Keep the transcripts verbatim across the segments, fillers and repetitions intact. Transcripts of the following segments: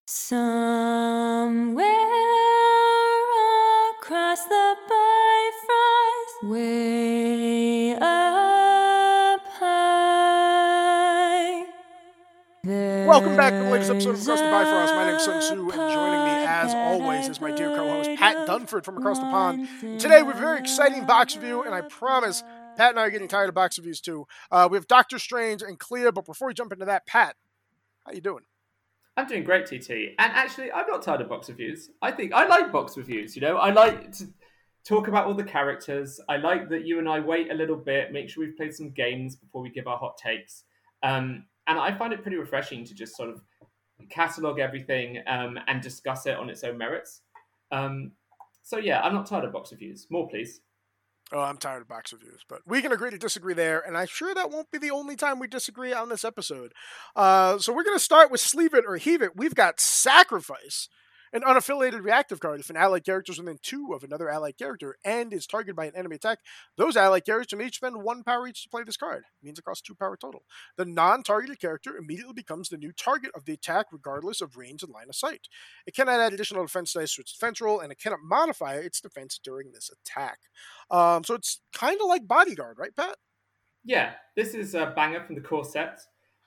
Somewhere across the Bifrost, way up high. Welcome back to the latest episode of Across the Bifrost. My name is Sun Tzu, and joining me, as always, is my dear co-host, Pat Dunford from Across the Pond. And today, we have a very exciting box review, and I promise Pat and I are getting tired of box reviews, too. Uh, we have Doctor Strange and Clea, but before we jump into that, Pat, how you doing? I'm doing great, T T. And actually, I'm not tired of box reviews. I think I like box reviews, you know? I like to talk about all the characters. I like that you and I wait a little bit, make sure we've played some games before we give our hot takes. Um, and I find it pretty refreshing to just sort of catalog everything um, and discuss it on its own merits. Um, so yeah, I'm not tired of box reviews. More, please. Oh, I'm tired of box reviews, but we can agree to disagree there, and I'm sure that won't be the only time we disagree on this episode. Uh, so we're going to start with Sleeve It or Heave It. We've got Sacrifice, an unaffiliated reactive card. If an allied character is within two of another allied character and is targeted by an enemy attack, those allied characters may each spend one power each to play this card. It means it costs two power total. The non-targeted character immediately becomes the new target of the attack regardless of range and line of sight. It cannot add additional defense dice to its defense roll, and it cannot modify its defense during this attack. Um, so it's kind of like Bodyguard, right, Pat? Yeah, this is a banger from the core set.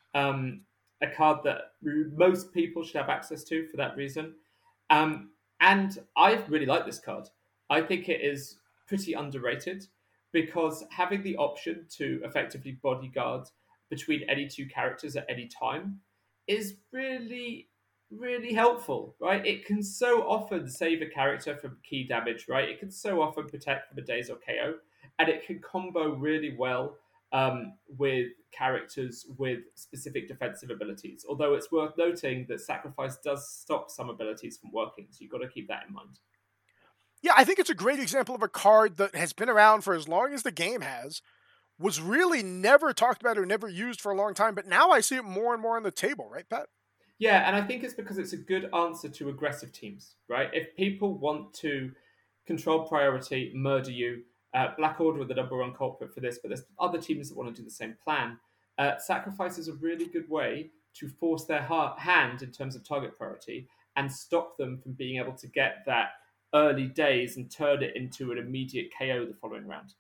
Um, a card that most people should have access to for that reason. Um, and I really like this card. I think it is pretty underrated because having the option to effectively bodyguard between any two characters at any time is really, really helpful, right? It can so often save a character from key damage, right? It can so often protect from a daze or K O, and it can combo really well um, with characters with specific defensive abilities. Although it's worth noting that Sacrifice does stop some abilities from working, so you've got to keep that in mind. Yeah, I think it's a great example of a card that has been around for as long as the game has, was really never talked about or never used for a long time, but now I see it more and more on the table, right, Pat? Yeah, and I think it's because it's a good answer to aggressive teams, right? If people want to control priority, murder you, uh, Black Order are the number one culprit for this, but there's other teams that want to do the same plan. Uh, Sacrifice is a really good way to force their heart, hand in terms of target priority and stop them from being able to get that early days and turn it into an immediate K O the following round.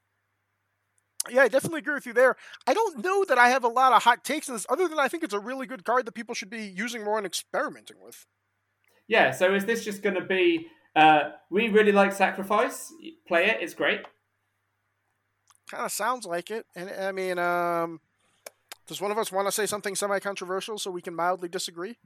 Yeah, I definitely agree with you there. I don't know that I have a lot of hot takes on this, other than I think it's a really good card that people should be using more and experimenting with. Yeah, so is this just going to be, uh, we really like Sacrifice, play it, it's great? Kind of sounds like it. And I mean, um, does one of us want to say something semi-controversial so we can mildly disagree?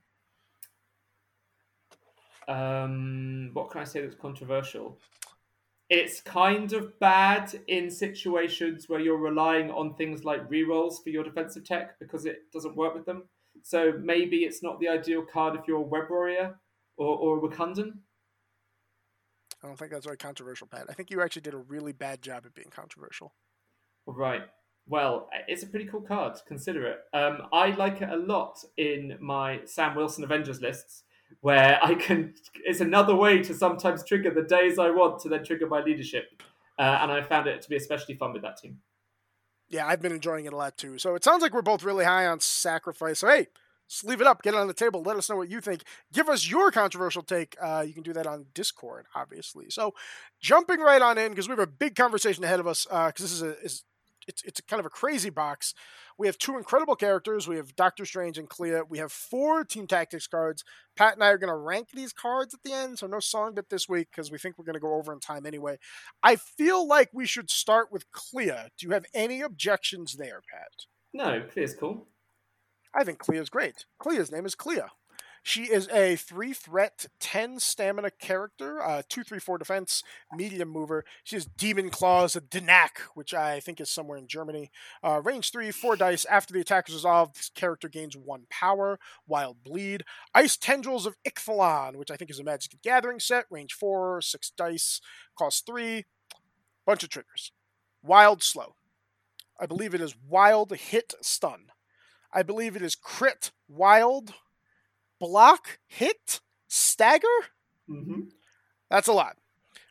Um, what can I say that's controversial? It's kind of bad in situations where you're relying on things like rerolls for your defensive tech because it doesn't work with them. So maybe it's not the ideal card if you're a Web Warrior or, or a Wakandan. I don't think that's very controversial, Pat. I think you actually did a really bad job at being controversial. Right. Well, it's a pretty cool card. Consider it. Um, I like it a lot in my Sam Wilson Avengers lists, where I can. It's another way to sometimes trigger the days I want to then trigger my leadership, uh, and I found it to be especially fun with that team. Yeah, I've been enjoying it a lot too. So it sounds like we're both really high on Sacrifice. So hey, sleeve it up, get it on the table. Let us know what you think. Give us your controversial take. Uh, you can do that on Discord, obviously. So jumping right on in because we have a big conversation ahead of us. Because uh, this is a is it's it's kind of a crazy box. We have two incredible characters. We have Doctor Strange and Clea. We have four Team Tactics cards. Pat and I are going to rank these cards at the end, so no song bit this week because we think we're going to go over in time anyway. I feel like we should start with Clea. Do you have any objections there, Pat? No, Clear's cool. I think Clea's great. Clea's name is Clea. She is a three threat, ten stamina character, uh, two, three, four defense, medium mover. She has Demon Claws, a Denak, which I think is somewhere in Germany. Uh, range three, four dice. After the attack is resolved, this character gains one power. Wild Bleed. Ice Tendrils of Ikthalon, which I think is a Magic the Gathering set. Range four, six dice, cost three. Bunch of triggers. Wild Slow. I believe it is Wild Hit Stun. I believe it is Crit Wild Block, hit, stagger? Mm-hmm. That's a lot.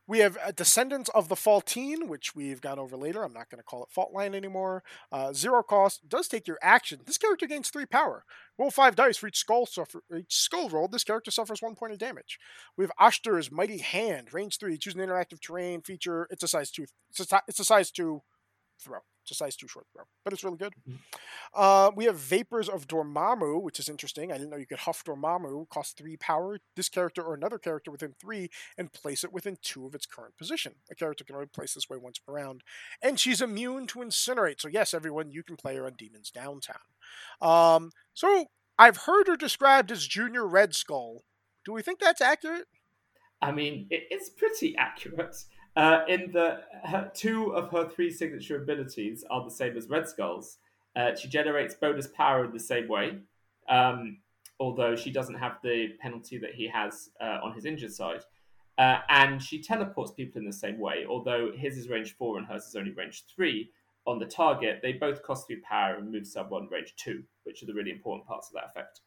We have uh, Descendants of the Faultine, which we've gone over later. I'm not going to call it Fault Line anymore. Uh, zero cost, does take your action. This character gains three power. Roll five dice for each skull suffer, each skull roll. This character suffers one point of damage. We have Ashtar's Mighty Hand, range three. Choose an interactive terrain feature. It's a size two. It's a, it's a size two throw. It's a size two short throw, but it's really good. Mhm. Uh, we have Vapors of Dormammu, which is interesting. I didn't know you could huff Dormammu. Cost three power. This character or another character within three, and place it within two of its current position. A character can only place this way once per round, and she's immune to Incinerate. So yes, everyone, you can play her on Demons Downtown. Um, so I've heard her described as Junior Red Skull. Do we think that's accurate? I mean, it, it's pretty accurate. Uh, in the her, two of her three signature abilities are the same as Red Skull's. Uh, she generates bonus power in the same way, um, although she doesn't have the penalty that he has uh, on his injured side. Uh, and she teleports people in the same way, although his is range four and hers is only range three on the target. They both cost three power and move someone range two, which are the really important parts of that effect.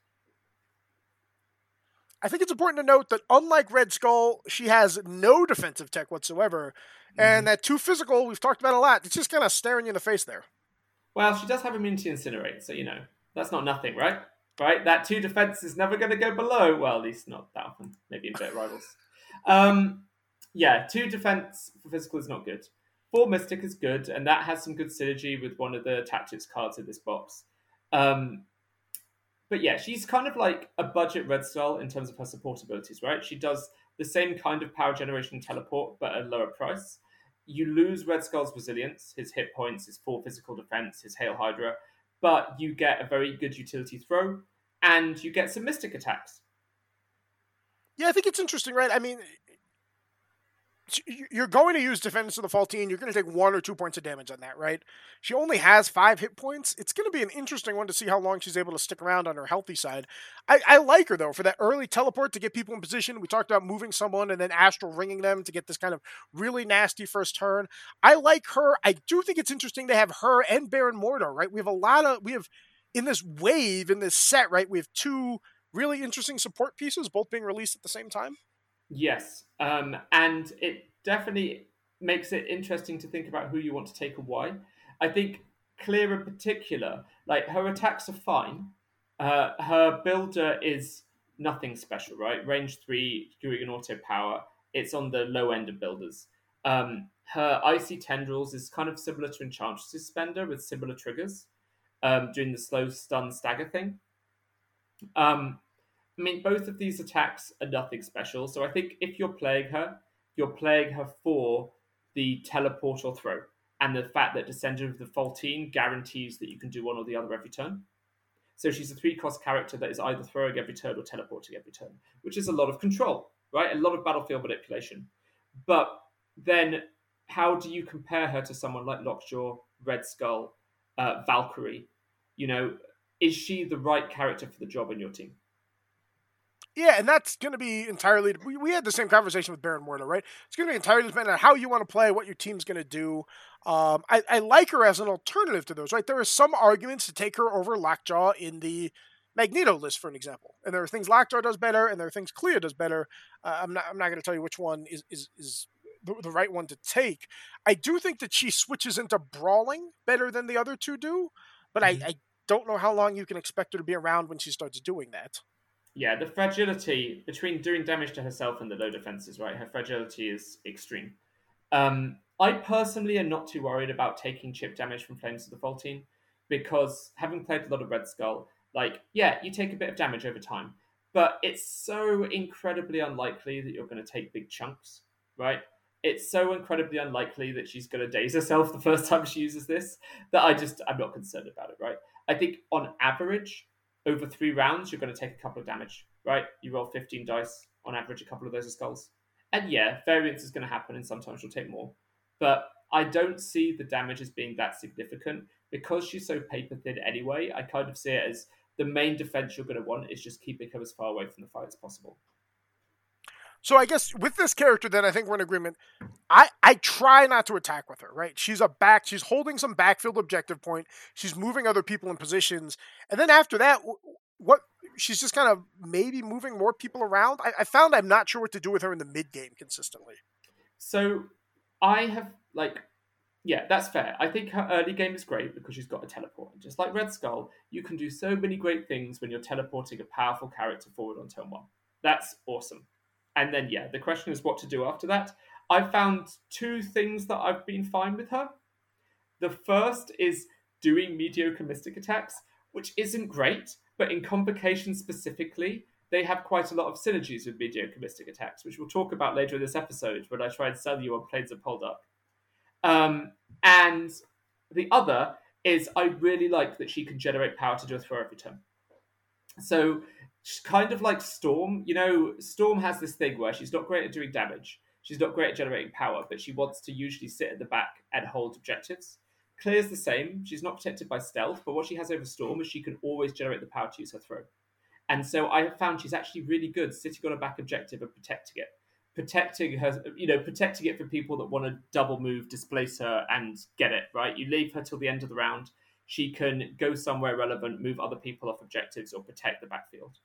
I think it's important to note that unlike Red Skull, she has no defensive tech whatsoever. And Mhm. that two physical, we've talked about a lot, it's just kind of staring you in the face there. Well, she does have immunity to Incinerate, so, you know, that's not nothing, right? Right? That two defense is never going to go below. Well, at least not that often. Maybe in better rivals. Um, yeah, two defense for physical is not good. Four Mystic is good, and that has some good synergy with one of the tactics cards in this box. Um, but yeah, she's kind of like a budget Red Skull in terms of her support abilities, right? She does the same kind of power generation and teleport, but at a lower price. You lose Red Skull's resilience, his hit points, his four physical defense, his Hail Hydra, but you get a very good utility throw, and you get some Mystic attacks. Yeah, I think it's interesting, right? I mean, you're going to use Defenders of the Faultine. You're going to take one or two points of damage on that, right? She only has five hit points. It's going to be an interesting one to see how long she's able to stick around on her healthy side. I, I like her, though, for that early teleport to get people in position. We talked about moving someone and then astral ringing them to get this kind of really nasty first turn. I like her. I do think it's interesting to have her and Baron Mordo, right? We have a lot of, we have, in this wave, in this set, right, we have two really interesting support pieces, both being released at the same time. Yes, um, and it definitely makes it interesting to think about who you want to take and why. I think Clear in particular, like her attacks are fine. Uh, her builder is nothing special, right? Range three, doing an auto power. It's on the low end of builders. Um, her Icy Tendrils is kind of similar to Enchantress Suspender with similar triggers, um, doing the slow stun stagger thing. Um, I mean, both of these attacks are nothing special. So I think if you're playing her, you're playing her for the teleport or throw, and the fact that Descendant of the Faultine guarantees that you can do one or the other every turn. So she's a three-cost character that is either throwing every turn or teleporting every turn, which is a lot of control, right? A lot of battlefield manipulation. But then how do you compare her to someone like Lockjaw, Red Skull, uh, Valkyrie? You know, is she the right character for the job in your team? Yeah, and that's going to be entirely. We, we had the same conversation with Baron Mordo, right? It's going to be entirely dependent on how you want to play, what your team's going to do. Um, I, I like her as an alternative to those, right? There are some arguments to take her over Lockjaw in the Magneto list, for an example. And there are things Lockjaw does better, and there are things Clea does better. Uh, I'm not. I'm not going to tell you which one is is is the, the right one to take. I do think that she switches into brawling better than the other two do, but mm-hmm. I, I don't know how long you can expect her to be around when she starts doing that. Yeah, the fragility between doing damage to herself and the low defenses, right? Her fragility is extreme. Um, I personally am not too worried about taking chip damage from Flames of the Faultine, because having played a lot of Red Skull, like, yeah, you take a bit of damage over time, but it's so incredibly unlikely that you're going to take big chunks, right? It's so incredibly unlikely that she's going to daze herself the first time she uses this that I just, I'm not concerned about it, right? I think on average, over three rounds, you're going to take a couple of damage, right? You roll fifteen dice, on average, a couple of those are skulls. And yeah, variance is going to happen, and sometimes you'll take more. But I don't see the damage as being that significant. Because she's so paper thin anyway, I kind of see it as the main defense you're going to want is just keeping her as far away from the fight as possible. So I guess with this character, then I think we're in agreement. I, I try not to attack with her, right? She's a back, she's holding some backfield objective point. She's moving other people in positions. And then after that, what she's just kind of maybe moving more people around. I, I found I'm not sure what to do with her in the mid game consistently. So I have, like, yeah, that's fair. I think her early game is great because she's got a teleport. Just like Red Skull, you can do so many great things when you're teleporting a powerful character forward on turn one. That's awesome. And then, yeah, the question is what to do after that. I found two things that I've been fine with her. The first is doing mediocre mystic attacks, which isn't great, but in Convocation specifically, they have quite a lot of synergies with mediocre mystic attacks, which we'll talk about later in this episode when I try and sell you on Planes of Poldark. Um, and the other is I really like that she can generate power to do a throw every turn. So she's kind of like Storm. You know, Storm has this thing where she's not great at doing damage. She's not great at generating power, but she wants to usually sit at the back and hold objectives. Clear's the same. She's not protected by stealth, but what she has over Storm is she can always generate the power to use her throw. And so I have found she's actually really good sitting on a back objective and protecting it. Protecting her, you know, protecting it from people that want to double move, displace her, and get it, right? You leave her till the end of the round. She can go somewhere relevant, move other people off objectives, or protect the backfield.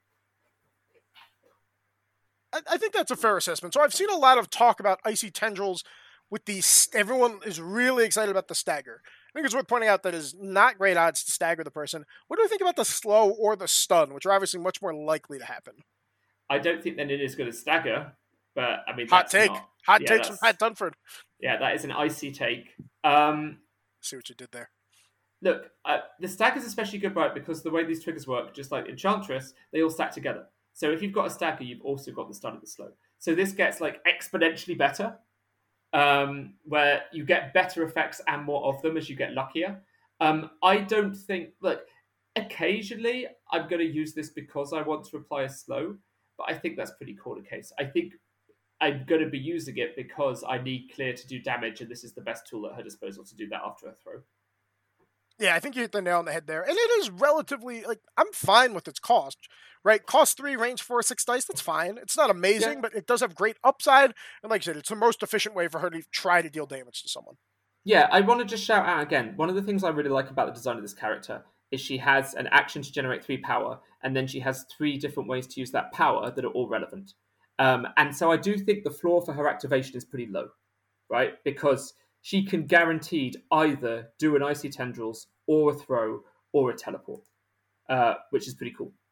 I, I think that's a fair assessment. So I've seen a lot of talk about Icy Tendrils with these. Everyone is really excited about the stagger. I think it's worth pointing out that is not great odds to stagger the person. What do you think about the slow or the stun, which are obviously much more likely to happen? I don't think that it is going to stagger. But I mean, hot that's take, not, hot yeah, take from Pat Dunford. Yeah, that is an icy take. Um, See what you did there. Look, uh, the stagger is especially good, right? Because the way these triggers work, just like Enchantress, they all stack together. So if you've got a stagger, you've also got the stun and the slow. So this gets like exponentially better, um, where you get better effects and more of them as you get luckier. Um, I don't think. Look, occasionally I'm going to use this because I want to apply a slow, but I think that's pretty corner case. I think I'm going to be using it because I need Clear to do damage, and this is the best tool at her disposal to do that after a throw. Yeah, I think you hit the nail on the head there. And it is relatively, like, I'm fine with its cost, right? Cost three, range four, six dice, that's fine. It's not amazing, yeah. but it does have great upside. And like I said, it's the most efficient way for her to try to deal damage to someone. Yeah, I want to just shout out again, one of the things I really like about the design of this character is she has an action to generate three power, and then she has three different ways to use that power that are all relevant. Um, and so I do think the floor for her activation is pretty low, right? Because she can guaranteed either do an Icy Tendrils or a throw or a teleport, uh, which is pretty cool.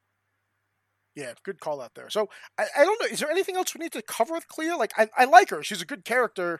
Yeah, good call out there. So, I, I don't know, is there anything else we need to cover with Clea? Like, I, I like her. She's a good character.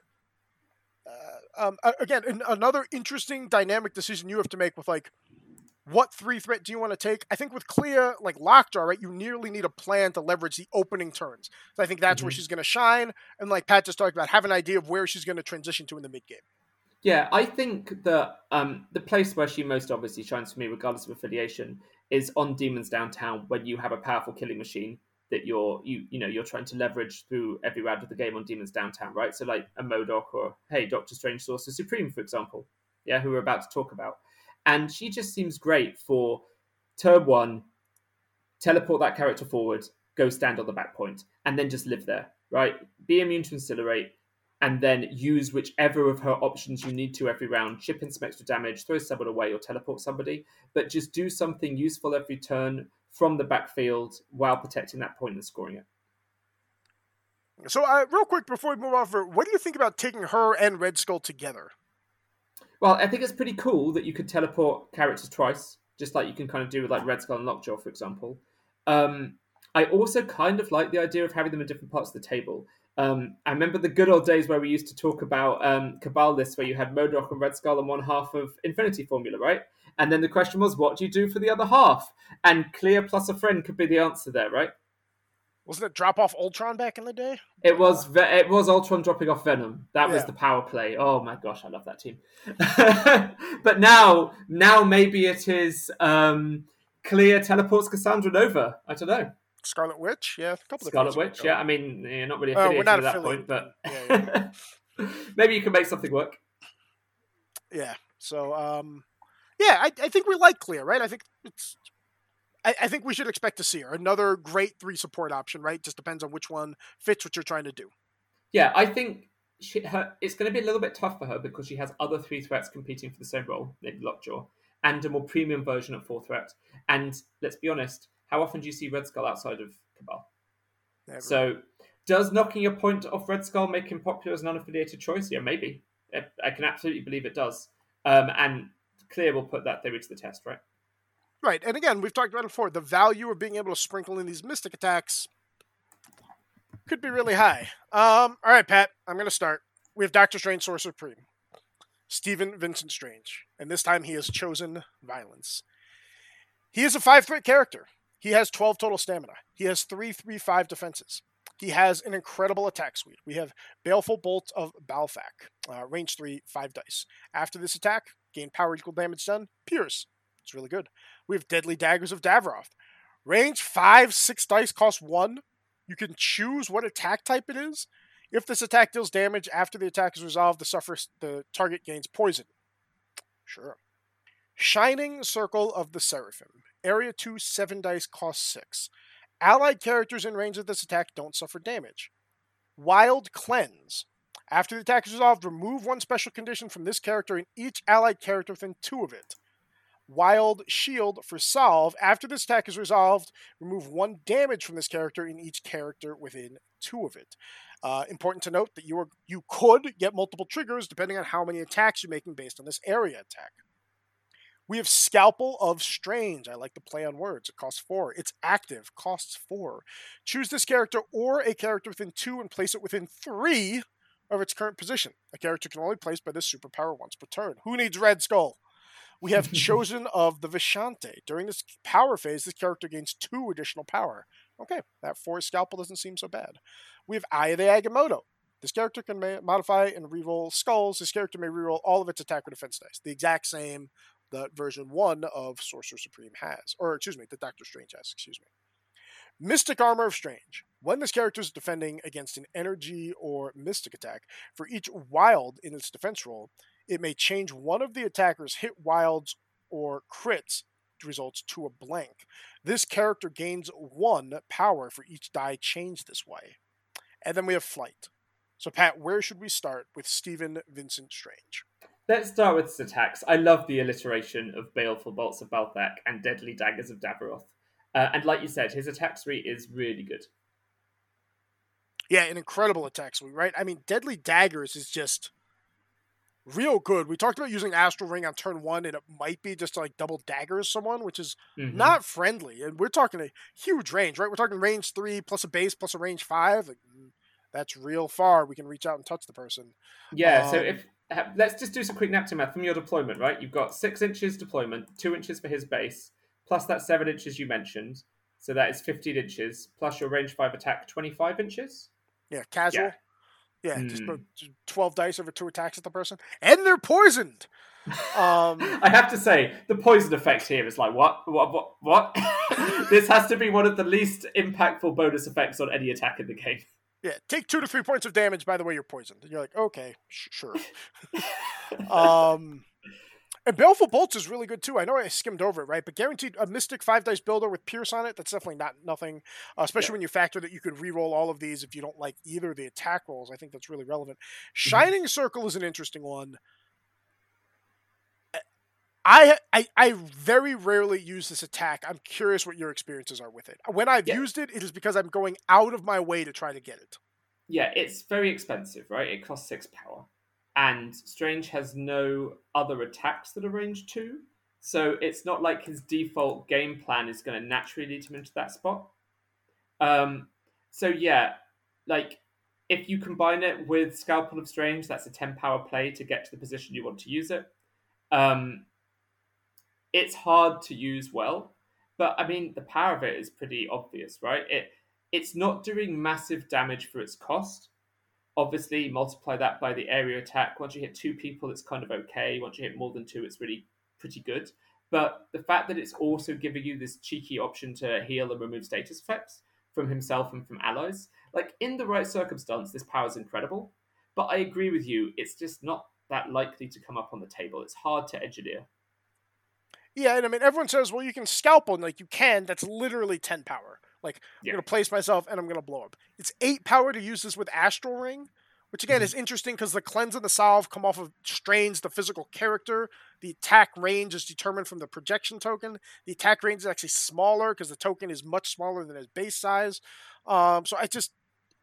Uh, um, again, another interesting dynamic decision you have to make with, like, what three threat do you want to take? I think with Clea, like Lockjaw, right, you nearly need a plan to leverage the opening turns. So I think that's mm-hmm. where she's going to shine. And like Pat just talked about, have an idea of where she's going to transition to in the mid-game. Yeah, I think that um, the place where she most obviously shines for me, regardless of affiliation, is on Demons Downtown, when you have a powerful killing machine that you're you you know you're trying to leverage through every round of the game on Demons Downtown, right? So like a MODOK or hey, Doctor Strange Sorcerer Supreme, for example, yeah, who we're about to talk about. And she just seems great for turn one, teleport that character forward, go stand on the back point, and then just live there, right? Be immune to Incinerate, and then use whichever of her options you need to every round. Chip in some extra damage, throw someone away, or teleport somebody. But just do something useful every turn from the backfield while protecting that point and scoring it. So uh, real quick, before we move on, what do you think about taking her and Red Skull together? Well, I think it's pretty cool that you could teleport characters twice, just like you can kind of do with like Red Skull and Lockjaw, for example. Um, I also kind of like the idea of having them in different parts of the table. Um, I remember the good old days where we used to talk about um, Cabal lists where you had MODOK and Red Skull on one half of Infinity Formula, right? And then the question was, what do you do for the other half? And Clea plus a friend could be the answer there, right? Wasn't it drop off Ultron back in the day? It was it was Ultron dropping off Venom. That yeah. was the power play. Oh my gosh, I love that team. But now, now maybe it is um, Clea teleports Cassandra Nova. I don't know. Scarlet Witch, yeah, a couple Scarlet of Witch, yeah. I mean, you're not really uh, affiliated we're not at that affiliated. point, but yeah, yeah. maybe you can make something work. Yeah. So, um, yeah, I, I think we like Clea, right? I think it's. I, I think we should expect to see her. Another great three support option, right? Just depends on which one fits what you're trying to do. Yeah, I think she, her, it's going to be a little bit tough for her because she has other three threats competing for the same role, maybe Lockjaw, and a more premium version at four threat. And let's be honest, how often do you see Red Skull outside of Cabal? Never. So Does knocking a point off Red Skull make him popular as an unaffiliated choice? Yeah, maybe. I, I can absolutely believe it does. Um, and Clear will put that theory to the test, right? Right, and again, we've talked about it before. The value of being able to sprinkle in these mystic attacks could be really high. Um, all right, Pat, I'm going to start. We have Doctor Strange, Sorcerer Supreme, Stephen Vincent Strange, and this time he has chosen violence. He is a five-threat character. He has twelve total stamina. He has three three five defenses. He has an incredible attack suite. We have Baleful Bolt of Balfak, uh, range three, five dice. After this attack, gain power equal damage done, pierce. It's really good. We have Deadly Daggers of Davroth. Range five, six dice, cost one. You can choose what attack type it is. If this attack deals damage after the attack is resolved, the suffer the target gains poison. Sure. Shining Circle of the Seraphim. Area two, seven dice, cost six. Allied characters in range of this attack don't suffer damage. Wild Cleanse. After the attack is resolved, remove one special condition from this character and each allied character within two of it. Wild Shield for Solve. After this attack is resolved, remove one damage from this character in each character within two of it. Uh, important to note that you are you could get multiple triggers depending on how many attacks you're making based on this area attack. We have Scalpel of Strange. I like the play on words. It costs four. It's active. Costs four. Choose this character or a character within two and place it within three of its current position. A character can only place by this superpower once per turn. Who needs Red Skull? We have Chosen of the Vishante. During this power phase, this character gains two additional power. Okay, that four Scalpel doesn't seem so bad. We have Eye of the Agamotto. This character can modify and reroll skulls. This character may reroll all of its attack or defense dice. The exact same that version one of Sorcerer Supreme has. Or, excuse me, that Doctor Strange has, excuse me. Mystic Armor of Strange. When this character is defending against an energy or mystic attack, for each wild in its defense roll, it may change one of the attacker's hit wilds or crits results to a blank. This character gains one power for each die changed this way. And then we have Flight. So, Pat, where should we start with Stephen Vincent Strange? Let's start with his attacks. I love the alliteration of Baleful Bolts of Balthak and Deadly Daggers of Davroth. Uh, and like you said, his attack suite is really good. Yeah, an incredible attack suite, right? I mean, Deadly Daggers is just real good. We talked about using Astral Ring on turn one, and it might be just to like double daggers someone, which is mm-hmm. not friendly. And we're talking a huge range, right? We're talking range three plus a base plus a range five. Like, that's real far. We can reach out and touch the person. Yeah, um, so if let's just do some quick napkin math from your deployment, right? You've got six inches deployment, two inches for his base, plus that seven inches you mentioned. So that is fifteen inches, plus your range five attack, twenty-five inches. Yeah, casual. Yeah. Yeah, mm. just twelve dice over two attacks at the person. And they're poisoned! Um, I have to say, the poison effect here is like, what? What? What? What? This has to be one of the least impactful bonus effects on any attack in the game. Yeah, take two to three points of damage, by the way you're poisoned. And you're like, okay, sh- sure. um, and Baleful Bolts is really good, too. I know I skimmed over it, right? But guaranteed a Mystic five-dice builder with Pierce on it, that's definitely not nothing, uh, especially yeah. when you factor that you could re-roll all of these if you don't like either of the attack rolls. I think that's really relevant. Shining mm-hmm. Circle is an interesting one. I, I I very rarely use this attack. I'm curious what your experiences are with it. When I've yeah. used it, it is because I'm going out of my way to try to get it. Yeah, it's very expensive, right? It costs six power. And Strange has no other attacks that are range two. So it's not like his default game plan is going to naturally lead him into that spot. Um, so yeah, like if you combine it with Scalpel of Strange, that's a ten power play to get to the position you want to use it. Um, It's hard to use well, but I mean, the power of it is pretty obvious, right? It It's not doing massive damage for its cost. Obviously, multiply that by the area attack. Once you hit two people, it's kind of okay. Once you hit more than two, it's really pretty good. But the fact that it's also giving you this cheeky option to heal and remove status effects from himself and from allies, like in the right circumstance, this power is incredible. But I agree with you, it's just not that likely to come up on the table. It's hard to engineer. Yeah, and I mean, everyone says, well, you can Scalpel, and like, you can. That's literally ten power. Like, I'm yeah. going to place myself, and I'm going to blow up. It's eight power to use this with Astral Ring, which, again, mm-hmm. is interesting because the Cleanse and the Solve come off of Strange, the physical character. The attack range is determined from the projection token. The attack range is actually smaller because the token is much smaller than his base size. Um, so I just...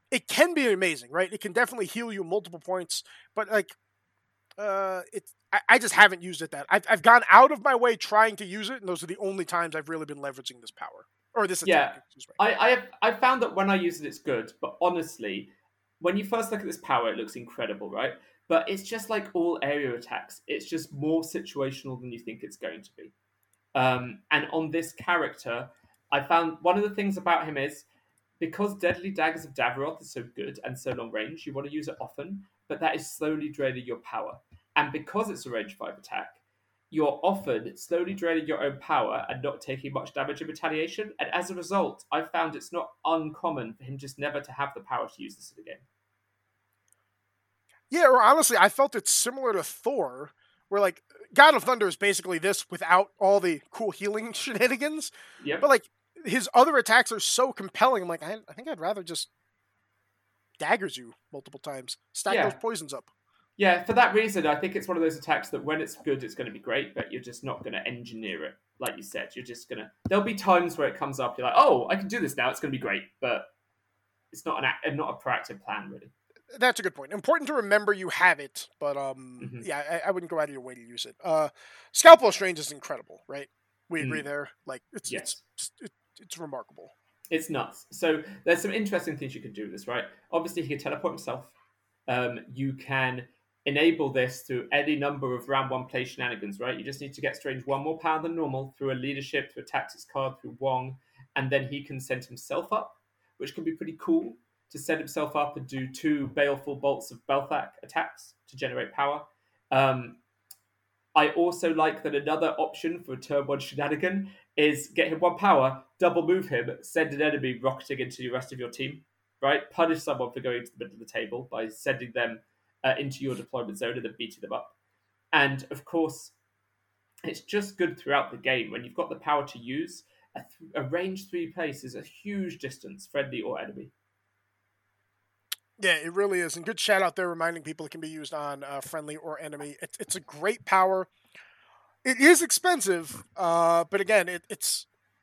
it can be amazing, right? It can definitely heal you multiple points, but like, uh, it's I, I just haven't used it that. I've I've gone out of my way trying to use it, and those are the only times I've really been leveraging this power or this Yeah, attack. Excuse me. I, I have I found that when I use it, it's good. But honestly, when you first look at this power, it looks incredible, right? But it's just like all area attacks. It's just more situational than you think it's going to be. Um, and on this character, I found one of the things about him is because Deadly Daggers of Davroth is so good and so long range, you want to use it often, but that is slowly draining your power. And because it's a range five attack, you're often slowly draining your own power and not taking much damage in retaliation. And as a result, I found it's not uncommon for him just never to have the power to use this in a game. Yeah, or honestly, I felt it's similar to Thor, where like God of Thunder is basically this without all the cool healing shenanigans. Yep. But like his other attacks are so compelling. I'm like, I, I think I'd rather just daggers you multiple times, stack Yeah. those poisons up. Yeah, for that reason, I think it's one of those attacks that when it's good, it's going to be great, but you're just not going to engineer it. Like you said, you're just going to... There'll be times where it comes up, you're like, oh, I can do this now, it's going to be great, but it's not an act, not a proactive plan, really. That's a good point. Important to remember you have it, but um, Mhm. yeah, I, I wouldn't go out of your way to use it. Uh, Scalpel Strange is incredible, right? We agree Mm. there. Like it's Yes. it's it's it's remarkable. It's nuts. So there's some interesting things you can do with this, right? Obviously, he can teleport himself. Um, you can enable this through any number of round one play shenanigans, right? You just need to get Strange one more power than normal through a leadership, through a tactics card, through Wong, and then he can send himself up, which can be pretty cool to set himself up and do two baleful bolts of Belthak attacks to generate power. Um, I also like that another option for a turn one shenanigan is get him one power, double move him, send an enemy rocketing into the rest of your team, right? Punish someone for going to the middle of the table by sending them uh, into your deployment zone and then beating them up. And of course, it's just good throughout the game when you've got the power to use. A, th- a range three place is a huge distance, friendly or enemy. Yeah, it really is. And good shout out there reminding people it can be used on uh, friendly or enemy. It's it's a great power. It is expensive, uh, but again, it, it's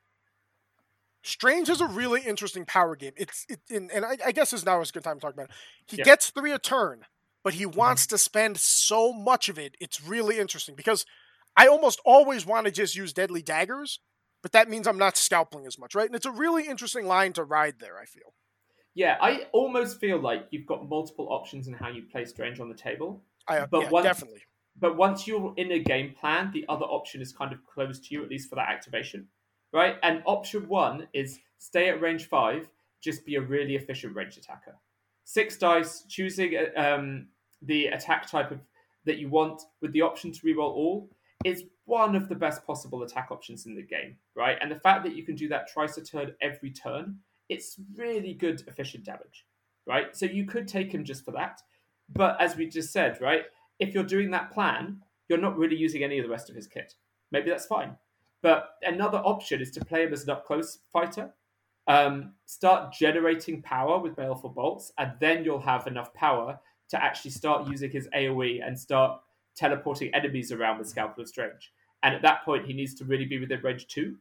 Strange is a really interesting power game. It's it, and, and I, I guess this now is a good time to talk about it. He Yeah. gets three a turn, but he wants to spend so much of it. It's really interesting because I almost always want to just use Deadly Daggers, but that means I'm not scalping as much, right? And it's a really interesting line to ride there, I feel. Yeah, I almost feel like you've got multiple options in how you play Strange on the table. I, But yeah, once- definitely. But once you're in a game plan, the other option is kind of close to you, at least for that activation, right? And option one is stay at range five, just be a really efficient range attacker. Six dice, choosing um, the attack type of that you want with the option to reroll all is one of the best possible attack options in the game, right? And the fact that you can do that twice a turn every turn, it's really good efficient damage, right? So you could take him just for that. But as we just said, right, if you're doing that plan, you're not really using any of the rest of his kit. Maybe that's fine. But another option is to play him as an up-close fighter. Um, start generating power with Baleful Bolts, and then you'll have enough power to actually start using his AoE and start teleporting enemies around with Scalpel of Strange. And at that point, he needs to really be within range two.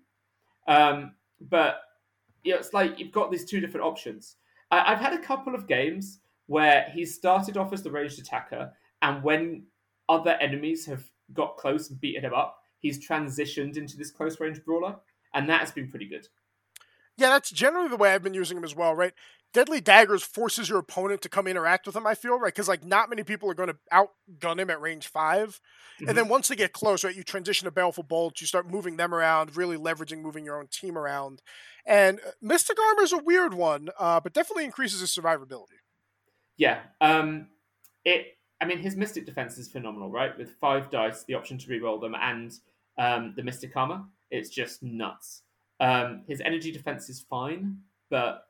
Um, but you know, it's like you've got these two different options. I- I've had a couple of games where he's started off as the ranged attacker, and when other enemies have got close and beaten him up, he's transitioned into this close range brawler, and that has been pretty good. Yeah, that's generally the way I've been using him as well, right? Deadly Daggers forces your opponent to come interact with him, I feel, right? Because, like, not many people are going to outgun him at range five. Mhm. And then once they get close, right, you transition to Baleful Bolts, you start moving them around, really leveraging moving your own team around. And uh, Mystic Armor is a weird one, uh, but definitely increases his survivability. Yeah, um, it. I mean, his Mystic Defense is phenomenal, right? With five dice, the option to reroll them, and um, the Mystic Armor, it's just nuts. Um, his Energy Defense is fine, but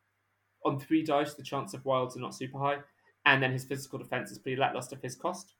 on three dice, the chance of wilds are not super high, and then his Physical Defense is pretty lackluster for his cost.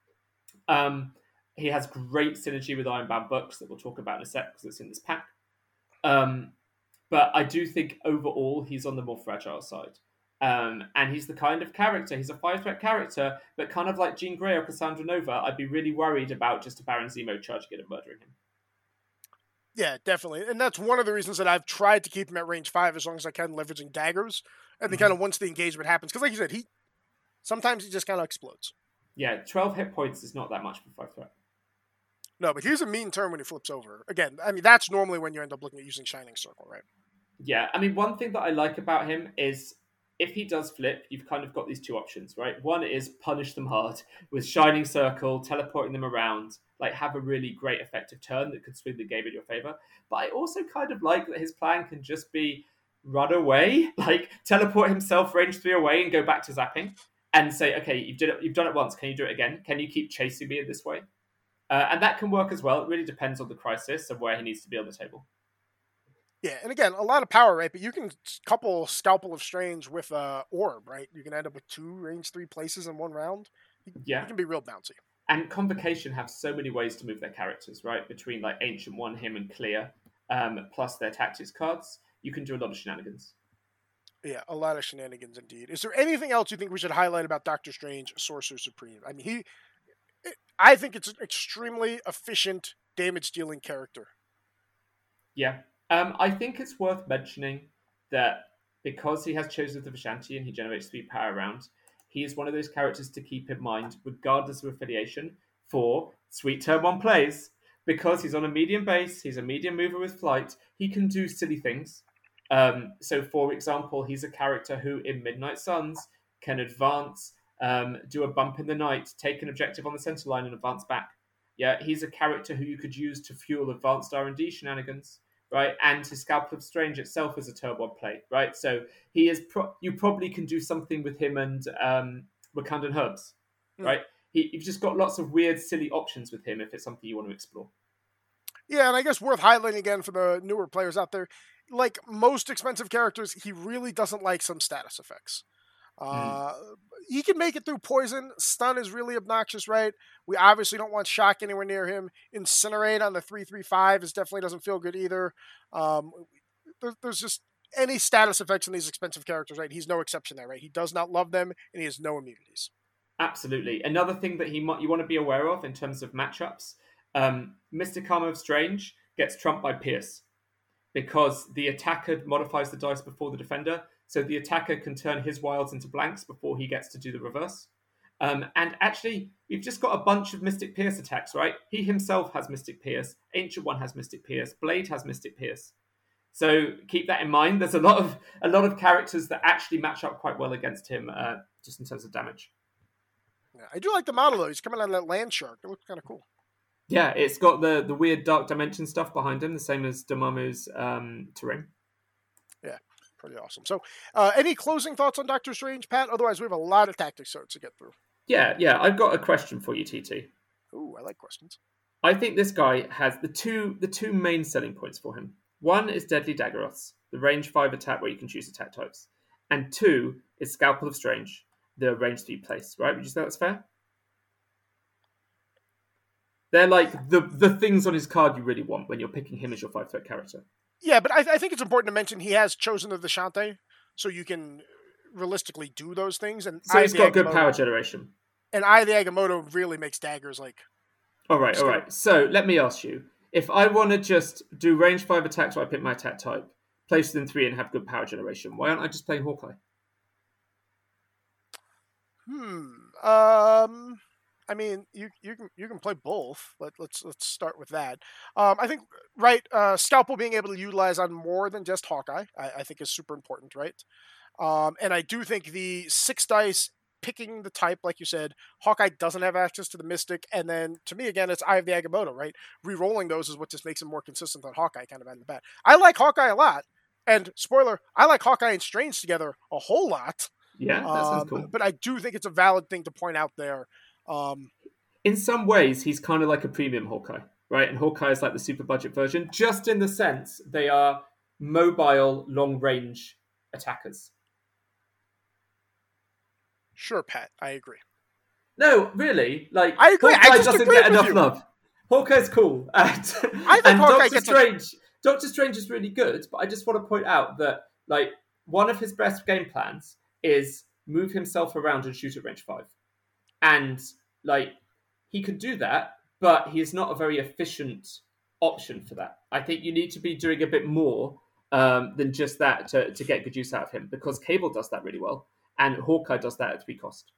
Um, he has great synergy with Ironbound Books that we'll talk about in a sec because it's in this pack. Um, but I do think overall he's on the more fragile side. Um, and he's the kind of character, he's a five-threat character, but kind of like Jean Grey or Cassandra Nova, I'd be really worried about just a Baron Zemo charging in and murdering him. Yeah, definitely. And that's one of the reasons that I've tried to keep him at range five as long as I can, leveraging daggers. And then Mm-hmm. kind of once the engagement happens, because like you said, he sometimes he just kind of explodes. Yeah, twelve hit points is not that much for five threat. No, but here's a mean turn when he flips over. Again, I mean, that's normally when you end up looking at using Shining Circle, right? Yeah, I mean, one thing that I like about him is if he does flip, you've kind of got these two options, right? One is punish them hard with Shining Circle, teleporting them around, like have a really great effective turn that could swing the game in your favor. But I also kind of like that his plan can just be run away, like teleport himself range three away and go back to zapping and say, okay, you've, did it, you've done it once, can you do it again? Can you keep chasing me in this way? Uh, and that can work as well. It really depends on the crisis of where he needs to be on the table. Yeah, and again, a lot of power, right? But you can couple Scalpel of Strange with uh, Orb, right? You can end up with two range three places in one round. He, yeah. he can be real bouncy. And Convocation have so many ways to move their characters, right? Between like Ancient One, him, and Clear, um, plus their tactics cards, you can do a lot of shenanigans. Yeah, a lot of shenanigans indeed. Is there anything else you think we should highlight about Doctor Strange, Sorcerer Supreme? I mean, he... I think it's an extremely efficient damage-dealing character. Yeah. Um, I think it's worth mentioning that because he has Chosen of the Vishanti and he generates three power around, he is one of those characters to keep in mind, regardless of affiliation, for sweet turn one plays. Because he's on a medium base, he's a medium mover with flight, he can do silly things. Um, so, for example, he's a character who, in Midnight Suns, can advance, um, do a bump in the night, take an objective on the center line and advance back. Yeah, he's a character who you could use to fuel advanced R and D shenanigans, right? And his Scalpel of Strange itself is a turn one play, right? So he is. Pro- you probably can do something with him and um, Wakandan Herbs, mm. right? He, you've just got lots of weird, silly options with him if it's something you want to explore. Yeah, and I guess worth highlighting again for the newer players out there, like most expensive characters, he really doesn't like some status effects. Uh, mm. He can make it through poison. Stun is really obnoxious, right? We obviously don't want shock anywhere near him. Incinerate on the three three five is definitely doesn't feel good either. Um, there, there's just any status effects in these expensive characters, right? He's no exception there, right? He does not love them, and he has no immunities. Absolutely. Another thing that he might, you want to be aware of in terms of matchups, um, Mystic Armor of Strange gets trumped by Pierce because the attacker modifies the dice before the defender. So the attacker can turn his wilds into blanks before he gets to do the reverse. Um, and actually, we've just got a bunch of Mystic Pierce attacks, right? He himself has Mystic Pierce. Ancient One has Mystic Pierce. Blade has Mystic Pierce. So keep that in mind. There's a lot of a lot of characters that actually match up quite well against him, uh, just in terms of damage. Yeah, I do like the model, though. He's coming out of that land shark. It looks kind of cool. Yeah, it's got the, the weird dark dimension stuff behind him, the same as Dormammu's um, terrain. Yeah. Pretty awesome. So, uh, any closing thoughts on Doctor Strange, Pat? Otherwise, we have a lot of tactics to get through. Yeah, yeah. I've got a question for you, T T. Ooh, I like questions. I think this guy has the two the two main selling points for him. One is Deadly Daggeroths, the range five attack where you can choose attack types. And two is Scalpel of Strange, the range three place, right? Would you say that's fair? They're like the, the things on his card you really want when you're picking him as your five threat character. Yeah, but I, I think it's important to mention he has Chosen of the Vishanti, so you can realistically do those things. And so he's got good power generation. And Eye of the Agamotto really makes daggers like... All right, all right. So let me ask you, if I want to just do range five attacks where I pick my attack type, place within three and have good power generation, why aren't I just playing Hawkeye? Hmm. Um... I mean, you you can you can play both. Let, let's let's start with that. Um, I think right, uh, Scalpel being able to utilize on more than just Hawkeye, I, I think is super important, right? Um, and I do think the six dice picking the type, like you said, Hawkeye doesn't have access to the Mystic, and then to me again, it's Eye of the Agamotto, right? Rerolling those is what just makes him more consistent than Hawkeye, kind of out of the bat. I like Hawkeye a lot, and spoiler, I like Hawkeye and Strange together a whole lot. Yeah, that sounds um, cool. But I do think it's a valid thing to point out there. Um, in some ways, he's kind of like a premium Hawkeye, right? And Hawkeye is like the super budget version, just in the sense they are mobile, long range attackers. Sure, Pat, I agree. No, really, like I agree. Hawkeye I just doesn't agree get with enough you. love. Hawkeye's cool, and, I think and Hawkeye Doctor gets Strange. A... Doctor Strange is really good, but I just want to point out that like one of his best game plans is move himself around and shoot at range five. And like he could do that, but he is not a very efficient option for that. I think you need to be doing a bit more um, than just that to, to get good use out of him, because Cable does that really well, and Hawkeye does that at three cost.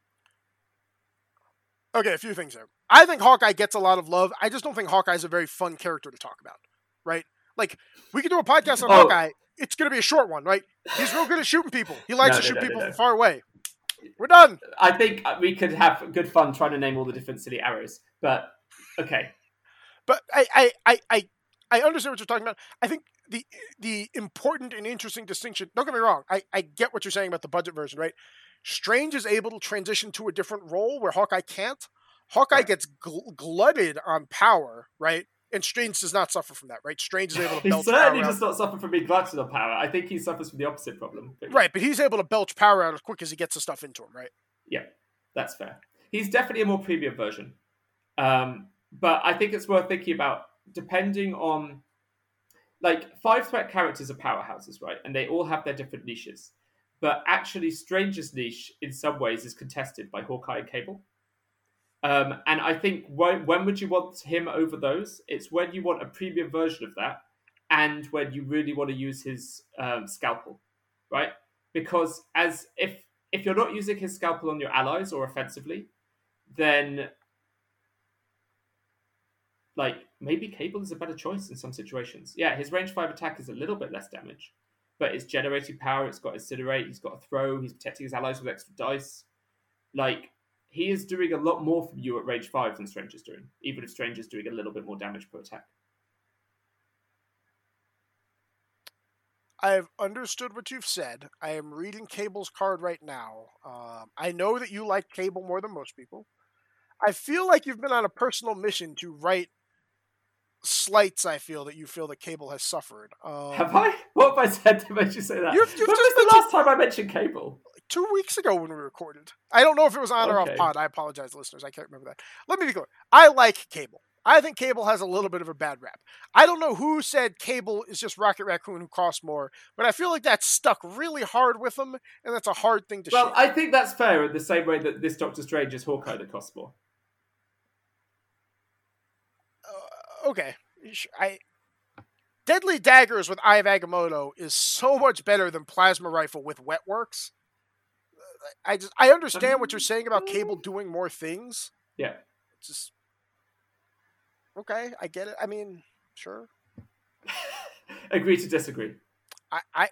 Okay, a few things there. I think Hawkeye gets a lot of love. I just don't think Hawkeye is a very fun character to talk about, right? Like, we could do a podcast on Oh. Hawkeye. It's going to be a short one, right? He's real good at shooting people. He likes No, to no, shoot no, no, people no. from far away. We're done. I think we could have good fun trying to name all the different silly arrows, but okay. But I, I, I, I, I understand what you're talking about. I think the the important and interesting distinction, don't get me wrong, I, I get what you're saying about the budget version, right? Strange is able to transition to a different role where Hawkeye can't. Hawkeye Right. gets gl- glutted on power, right? And Strange does not suffer from that, right? Strange is able to He belch certainly power does out. not suffer from being glutted on power. I think he suffers from the opposite problem. But Right, but he's able to belch power out as quick as he gets the stuff into him, right? yeah, that's fair. He's definitely a more premium version. Um, but I think it's worth thinking about, depending on, like, five threat characters are powerhouses, right? And they all have their different niches. But actually, Strange's niche, in some ways, is contested by Hawkeye and Cable. Um, and I think when, when would you want him over those? It's when you want a premium version of that, and when you really want to use his um, scalpel, right? Because as if if you're not using his scalpel on your allies or offensively, then like maybe Cable is a better choice in some situations. Yeah, his range five attack is a little bit less damage, but it's generating power. It's got incinerate. He's got a throw. He's protecting his allies with extra dice. Like, he is doing a lot more from you at range five than Strange is doing, even if Strange is doing a little bit more damage per attack. I've understood what you've said. I am reading Cable's card right now. Um, I know that you like Cable more than most people. I feel like you've been on a personal mission to write slights. I feel that you feel that Cable has suffered. Um, Have I? What have I said to make you say that? You've- you've when just was the last time I mentioned Cable? Two weeks ago when we recorded. I don't know if it was on or off Okay. pod. I apologize, listeners. I can't remember that. Let me be clear. I like Cable. I think Cable has a little bit of a bad rap. I don't know who said Cable is just Rocket Raccoon who costs more, but I feel like that stuck really hard with him, and that's a hard thing to Well, shake. I think that's fair in the same way that this Doctor Strange is Hawkeye that costs more. Uh, okay. Sh- I Deadly Daggers with Eye of Agamotto is so much better than Plasma Rifle with Wetworks. I just I understand what you're saying about Cable doing more things. Yeah. It's just okay, I get it. I mean, sure. Agree to disagree. I, I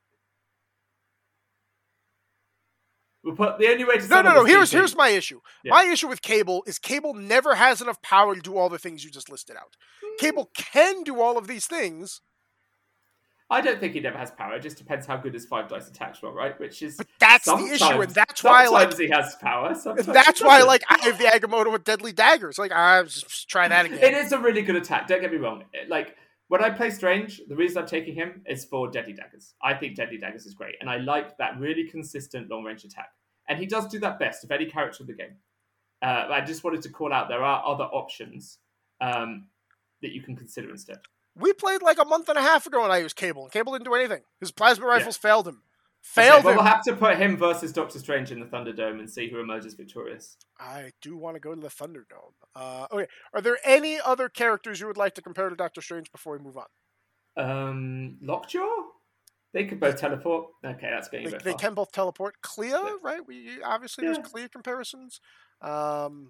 We'll put the only way to no settle no no. this Here's thing- here's my issue. Yeah. My issue with Cable is Cable never has enough power to do all the things you just listed out. Cable can do all of these things, I don't think he never has power. It just depends how good his five dice attacks were, right? Which is but that's the issue, and sometimes- that's why I like sometimes he has power. Sometimes and he that's why I doesn't. like I have the Agamotto with Deadly Daggers. Like I just try that again. It is a really good attack. Don't get me wrong. It- Like when I play Strange, the reason I'm taking him is for Deadly Daggers. I think Deadly Daggers is great, and I like that really consistent long range attack. And he does do that best of any character in the game. Uh, I just wanted to call out there are other options um, that you can consider instead. We played like a month and a half ago and I used Cable, and Cable didn't do anything. His plasma rifles failed him. Okay, Failed well, him. we'll have to put him versus Doctor Strange in the Thunderdome and see who emerges victorious. I do want to go to the Thunderdome. Uh, okay, are there any other characters you would like to compare to Doctor Strange before we move on? Um, Lockjaw? They could both teleport. Okay, that's getting They, a bit they far. can both teleport. Clea, Yeah. right? We obviously Yeah. there's Clea comparisons. Um,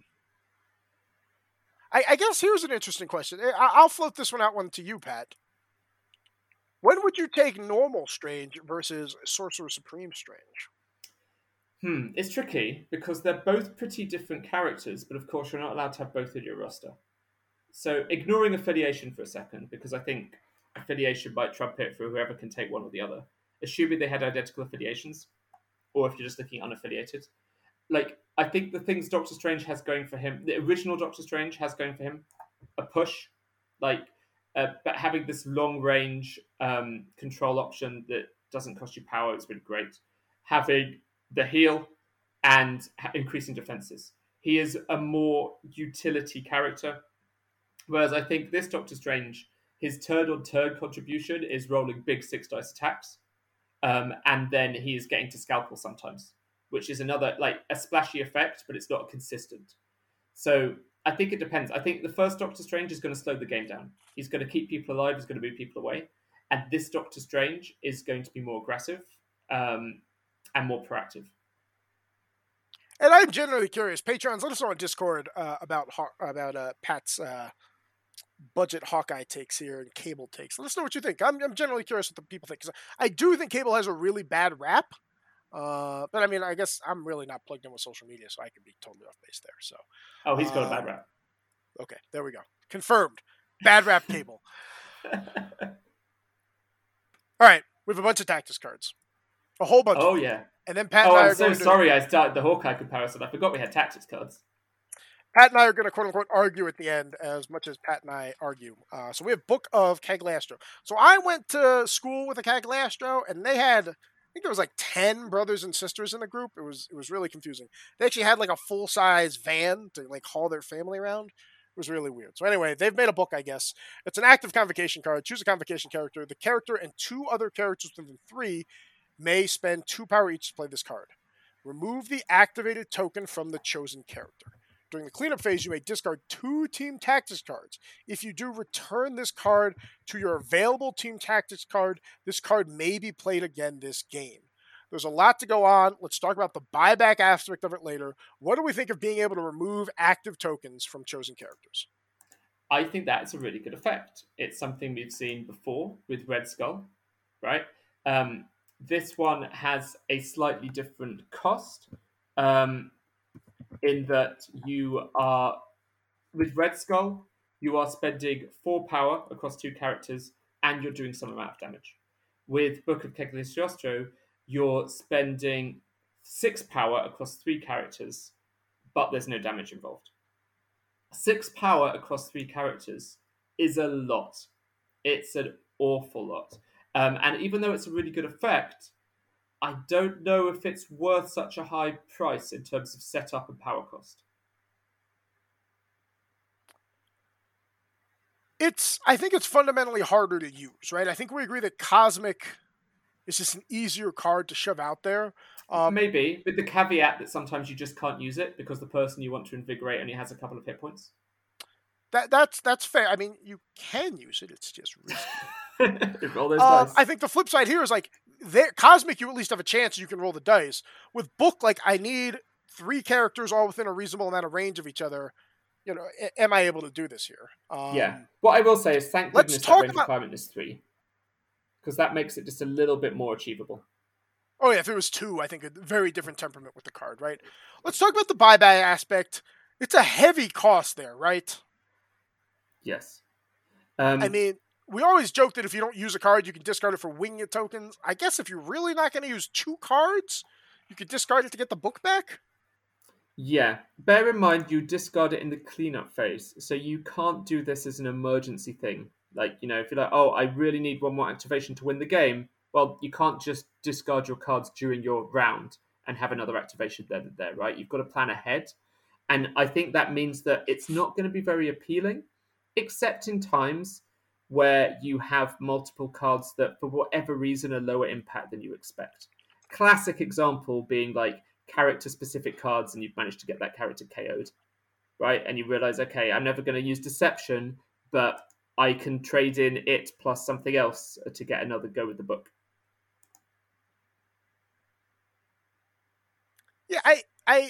I, I guess here's an interesting question. I, I'll float this one out one to you, Pat. When would you take normal Strange versus Sorcerer Supreme Strange? Hmm, it's tricky because they're both pretty different characters, but of course you're not allowed to have both in your roster. So ignoring affiliation for a second, because I think affiliation might trump it for whoever can take one or the other, assuming they had identical affiliations, or if you're just looking unaffiliated. Like, I think the things Doctor Strange has going for him, the original Doctor Strange has going for him, a push, like, uh, but having this long range um, control option that doesn't cost you power has been great. Having the heal and ha- increasing defenses. He is a more utility character, whereas I think this Doctor Strange, his turn on turn contribution is rolling big six dice attacks, um, and then he is getting to scalpel sometimes, which is another like a splashy effect, but it's not consistent. So I think it depends. I think the first Doctor Strange is going to slow the game down. He's going to keep people alive. He's going to move people away. And this Doctor Strange is going to be more aggressive um, and more proactive. And I'm generally curious. Patrons, let us know on Discord uh, about about uh, Pat's uh, budget Hawkeye takes here and Cable takes. Let us know what you think. I'm, I'm generally curious what the people think. 'Cause I do think Cable has a really bad rap. Uh, but I mean, I guess I'm really not plugged in with social media, so I could be totally off base there. So, oh, he's got uh, a bad rap. Okay, there we go. Confirmed. Bad rap Cable. All right, we have a bunch of tactics cards, a whole bunch. Oh of yeah. And then Pat oh, and I I'm are so going sorry to, I started the Hawkeye comparison. I forgot we had tactics cards. Pat and I are going to quote unquote argue at the end as much as Pat and I argue. Uh, so we have Book of Cagliostro. So I went to school with a Cagliostro, and they had, I think there was like ten brothers and sisters in the group. It was it was really confusing. They actually had like a full size van to like haul their family around. It was really weird. So anyway, they've made a book, I guess. It's an active convocation card. Choose a convocation character. The character and two other characters within three may spend two power each to play this card. Remove the activated token from the chosen character. During the cleanup phase, you may discard two Team Tactics cards. If you do, return this card to your available Team Tactics card. This card may be played again this game. There's a lot to go on. Let's talk about the buyback aspect of it later. What do we think of being able to remove active tokens from chosen characters? I think that's a really good effect. It's something we've seen before with Red Skull, right? Um, this one has a slightly different cost um, in that you are, with Red Skull, you are spending four power across two characters and you're doing some amount of damage. With Book of Cagliostro, you're spending six power across three characters, but there's no damage involved. Six power across three characters is a lot. It's an awful lot. Um, and even though it's a really good effect, I don't know if it's worth such a high price in terms of setup and power cost. It's, I think it's fundamentally harder to use, right? I think we agree that Cosmic is just an easier card to shove out there. Um, Maybe, with the caveat that sometimes you just can't use it because the person you want to invigorate only has a couple of hit points. That that's that's fair. I mean, you can use it. It's just risky. Roll those uh, dice. I think the flip side here is like, there, Cosmic, you at least have a chance. You can roll the dice. With Book, like, I need three characters all within a reasonable amount of range of each other. You know, a- am I able to do this here? Um, yeah. What I will say is, thank let's goodness that talk range about- requirement is three. Because that makes it just a little bit more achievable. Oh, yeah, if it was two, I think a very different temperament with the card, right? Let's talk about the buyback aspect. It's a heavy cost there, right? Yes. Um, I mean, we always joke that if you don't use a card, you can discard it for winging it tokens. I guess if you're really not going to use two cards, you could discard it to get the book back? Yeah. Bear in mind, you discard it in the cleanup phase. So you can't do this as an emergency thing. Like, you know, if you're like, oh, I really need one more activation to win the game, well, you can't just discard your cards during your round and have another activation there, there, right? You've got to plan ahead. And I think that means that it's not going to be very appealing, except in times where you have multiple cards that, for whatever reason, are lower impact than you expect. Classic example being like character-specific cards and you've managed to get that character K O'd, right? And you realize, okay, I'm never going to use Deception, but I can trade in it plus something else to get another go with the book. Yeah, I, I,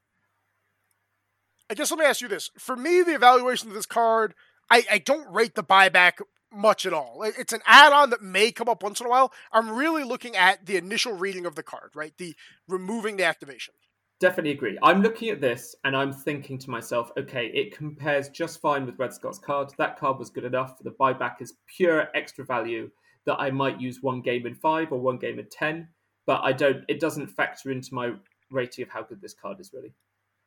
I guess let me ask you this. For me, the evaluation of this card, I, I don't rate the buyback much at all. It's an add-on that may come up once in a while. I'm really looking at the initial reading of the card, right? The removing the activation. Definitely agree. I'm looking at this and I'm thinking to myself, okay, it compares just fine with Red Skull's card. That card was good enough. The buyback is pure extra value that I might use one game in five or one game in ten, but I don't. It doesn't factor into my rating of how good this card is, really.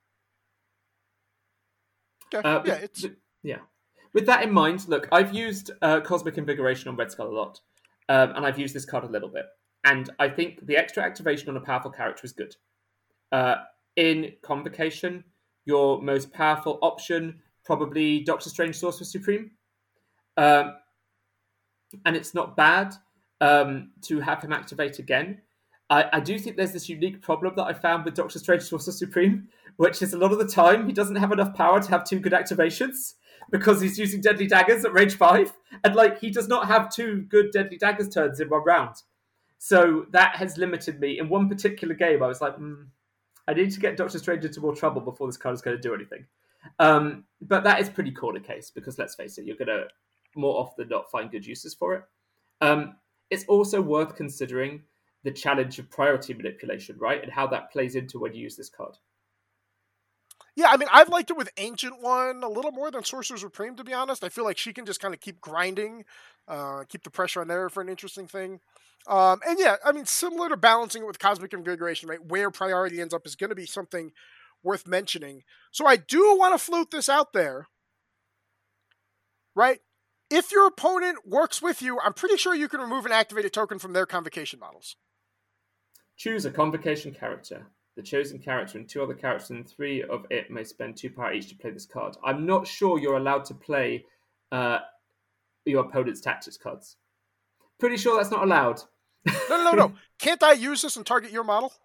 Okay. Uh, yeah, with, it's with, yeah. With that in mind, look, I've used uh, Cosmic Invigoration on Red Skull a lot, um, and I've used this card a little bit. And I think the extra activation on a powerful character is good. Uh, in Convocation, your most powerful option, probably Doctor Strange Sorcerer Supreme. Um, and it's not bad um, to have him activate again. I, I do think there's this unique problem that I found with Doctor Strange Sorcerer Supreme, which is a lot of the time he doesn't have enough power to have two good activations because he's using Deadly Daggers at range five, and like he does not have two good Deadly Daggers turns in one round. So that has limited me. In one particular game, I was like, mm, I need to get Doctor Strange into more trouble before this card is going to do anything. Um, but that is pretty corner case because let's face it, you're going to more often than not find good uses for it. Um, it's also worth considering the challenge of priority manipulation, right? And how that plays into when you use this card. Yeah, I mean, I've liked it with Ancient One a little more than Sorcerer Supreme, to be honest. I feel like she can just kind of keep grinding, uh, keep the pressure on there for an interesting thing. Um, and yeah, I mean, similar to balancing it with Cosmic Invigoration, right? Where priority ends up is going to be something worth mentioning. So I do want to float this out there, right? If your opponent works with you, I'm pretty sure you can remove an activated token from their Convocation models. Choose a Convocation character. The chosen character and two other characters and three of it may spend two power each to play this card. I'm not sure you're allowed to play uh, your opponent's tactics cards. Pretty sure that's not allowed. No, no, no, no. Can't I use this and target your model?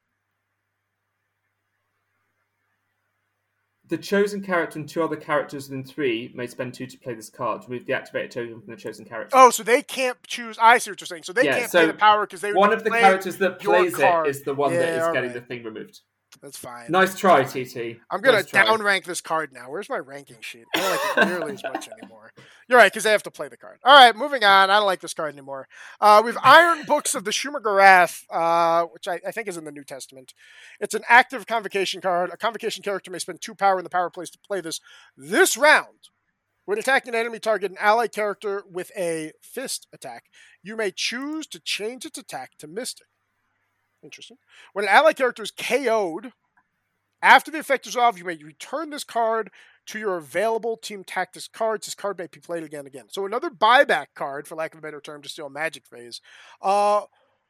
The chosen character and two other characters within three may spend two to play this card. Remove the activated token from the chosen character. Oh, so they can't choose. I see what you're saying. So they yeah, can't so play the power because they would one of the characters that plays card. it is the one yeah, that is getting right. the thing removed. That's fine. Nice try, T T. I'm going to nice down rank this card now. Where's my ranking sheet? I don't like it nearly as much anymore. You're right, because they have to play the card. All right, moving on. I don't like this card anymore. Uh, we have Iron Books of the Shumagorath, uh, which I, I think is in the New Testament. It's an active Convocation card. A Convocation character may spend two power in the power place to play this this round. When attacking an enemy, target an allied character with a fist attack. You may choose to change its attack to Mystic. Interesting. When an allied character is K O'd, after the effect is off, you may return this card to your available team tactics cards. This card may be played again and again. So another buyback card, for lack of a better term, to steal Magic phase. Uh,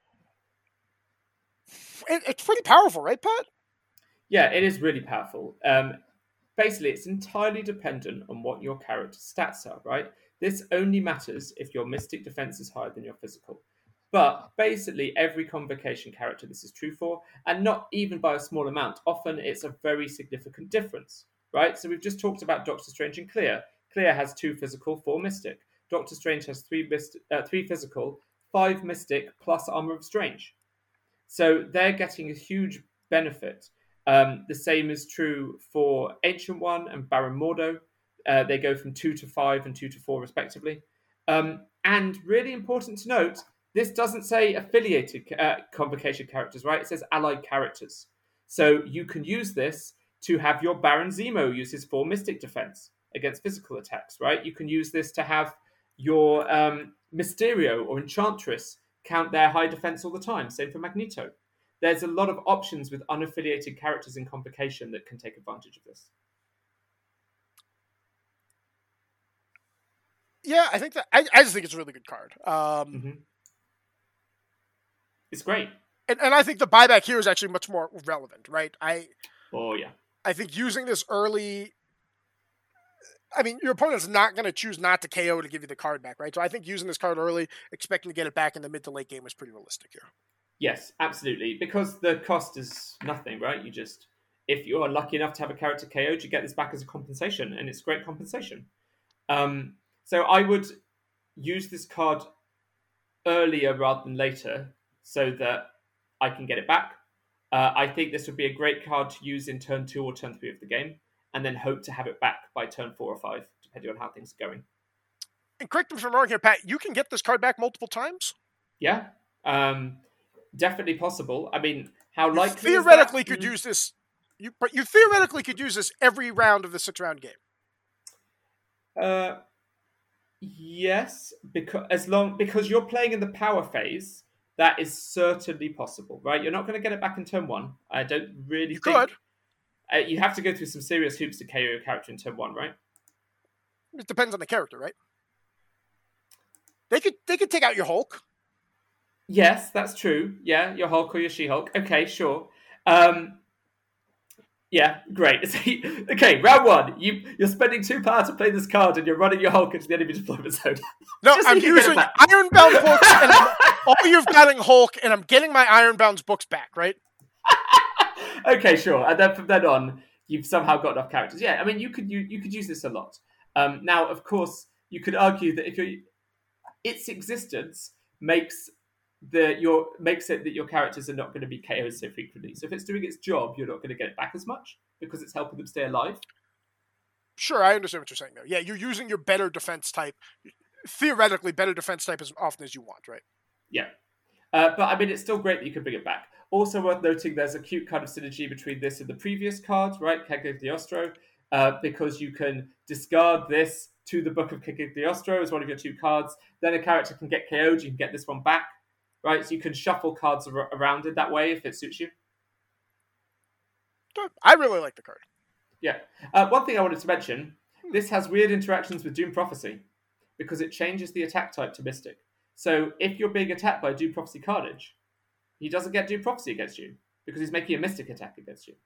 it, it's pretty powerful, right, Pat? Yeah, it is really powerful. Um, basically, it's entirely dependent on what your character's stats are, right? This only matters if your Mystic defense is higher than your physical. But basically, every Convocation character this is true for, and not even by a small amount. Often, it's a very significant difference, right? So we've just talked about Doctor Strange and Clear. Clear has two physical, four Mystic. Doctor Strange has three, myst- uh, three physical, five Mystic, plus Armor of Strange. So they're getting a huge benefit. Um, the same is true for Ancient One and Baron Mordo. Uh, they go from two to five and two to four, respectively. Um, and really important to note, this doesn't say affiliated uh, Convocation characters, right? It says allied characters. So you can use this to have your Baron Zemo use his four Mystic defense against physical attacks, right? You can use this to have your um, Mysterio or Enchantress count their high defense all the time. Same for Magneto. There's a lot of options with unaffiliated characters in Convocation that can take advantage of this. Yeah, I think that I, I just think it's a really good card. Um, mm-hmm. It's great. And, and I think the buyback here is actually much more relevant, right? I Oh, yeah. I think using this early... I mean, your opponent's not going to choose not to K O to give you the card back, right? So I think using this card early, expecting to get it back in the mid to late game is pretty realistic here. Yes, absolutely. Because the cost is nothing, right? You just... If you're lucky enough to have a character K O'd, you get this back as a compensation, and it's great compensation. Um, so I would use this card earlier rather than later, so that I can get it back. Uh, I think this would be a great card to use in turn two or turn three of the game, and then hope to have it back by turn four or five, depending on how things are going. And correct me if I'm wrong here, Pat, you can get this card back multiple times? Yeah, um, definitely possible. I mean, how you likely theoretically is that? could use this, you, but you theoretically could use this every round of the six-round game. Uh, yes, because as long because you're playing in the power phase, that is certainly possible, right? You're not going to get it back in turn one. I don't really you think... could. Uh, you have to go through some serious hoops to K O your character in turn one, right? It depends on the character, right? They could they could take out your Hulk. Yes, that's true. Yeah, your Hulk or your She-Hulk. Okay, sure. Um, Yeah, great. Okay, round one. You you're spending two power to play this card, and you're running your Hulk into the enemy deployment zone. No, Just so I'm you can get it using back. Ironbound books, and I'm, all you've got in Hulk, and I'm getting my Ironbound books back, right? Okay, sure. And then from then on, you've somehow got enough characters. Yeah, I mean, you could you, you could use this a lot. Um, now, of course, you could argue that if you're, its existence makes the your makes it that your characters are not going to be K O'd so frequently. So if it's doing its job, you're not going to get it back as much because it's helping them stay alive. Sure, I understand what you're saying there. Yeah, you're using your better defense type, theoretically better defense type as often as you want, right? Yeah. Uh, but I mean, it's still great that you can bring it back. Also worth noting, there's a cute kind of synergy between this and the previous card, right? Cagliostro, uh, because you can discard this to the Book of Cagliostro as one of your two cards. Then a character can get K O'd, you can get this one back, right? So you can shuffle cards ar- around it that way if it suits you. I really like the card. Yeah. Uh, one thing I wanted to mention, this has weird interactions with Doom Prophecy because it changes the attack type to Mystic. So if you're being attacked by Doom Prophecy Carnage, he doesn't get Doom Prophecy against you because he's making a Mystic attack against you.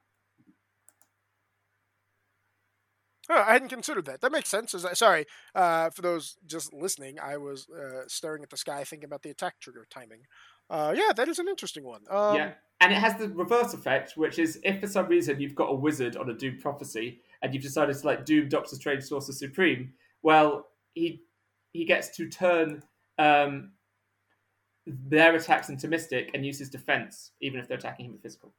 Oh, I hadn't considered that. That makes sense. Is that, sorry, uh, for those just listening, I was uh, staring at the sky thinking about the attack trigger timing. Uh, yeah, that is an interesting one. Um, yeah, and it has the reverse effect, which is if for some reason you've got a wizard on a Doom Prophecy and you've decided to like Doom Doctor Strange Sorcerer Supreme, well, he he gets to turn um, their attacks into Mystic and use his defense, even if they're attacking him with physical.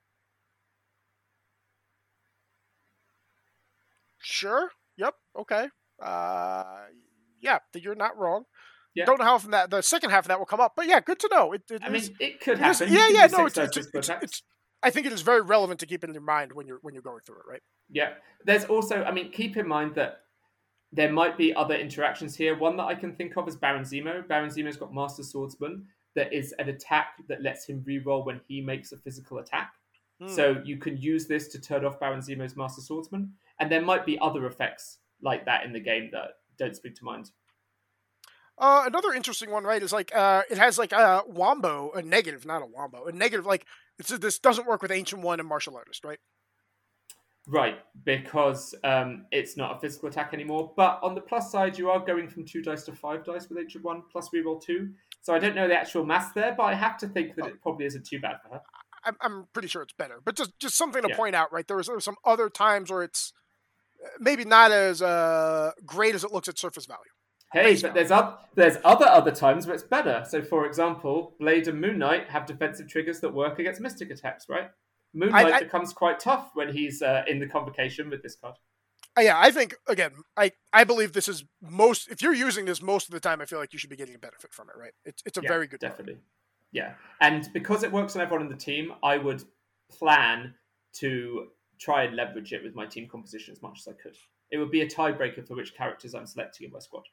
Sure. Yep. Okay. Uh, yeah, you're not wrong. Yeah. Don't know how often that the second half of that will come up, but yeah, good to know. It, it I is, mean, it could it is, happen. yeah, yeah. No, it's, it's, it's, it's, it's. I think it is very relevant to keep it in your mind when you're when you're going through it, right? Yeah. There's also, I mean, keep in mind that there might be other interactions here. One that I can think of is Baron Zemo. Baron Zemo's got Master Swordsman. That is an attack that lets him reroll when he makes a physical attack. Hmm. So you can use this to turn off Baron Zemo's Master Swordsman. And there might be other effects like that in the game that don't spring to mind. Uh, another interesting one, right, is like uh, it has like a wombo, a negative, not a wombo, a negative. Like it's, this doesn't work with Ancient One and Martial Artist, right? Right, because um, it's not a physical attack anymore. But on the plus side, you are going from two dice to five dice with Ancient One plus reroll two. So I don't know the actual math there, but I have to think that oh. it probably isn't too bad for her. I'm, I'm pretty sure it's better, but just just something to yeah. point out, right? There was, there was some other times where it's maybe not as uh, great as it looks at surface value. Hey, but there's other, there's other other times where it's better. So, for example, Blade and Moon Knight have defensive triggers that work against Mystic attacks, right? Moon Knight I, I, becomes quite tough when he's uh, in the Convocation with this card. Yeah, I think, again, I, I believe this is most... If you're using this most of the time, I feel like you should be getting a benefit from it, right? It's it's a yeah, very good definitely. card. Yeah, and because it works on everyone in the team, I would plan to try and leverage it with my team composition as much as I could. It would be a tiebreaker for which characters I'm selecting in my squad.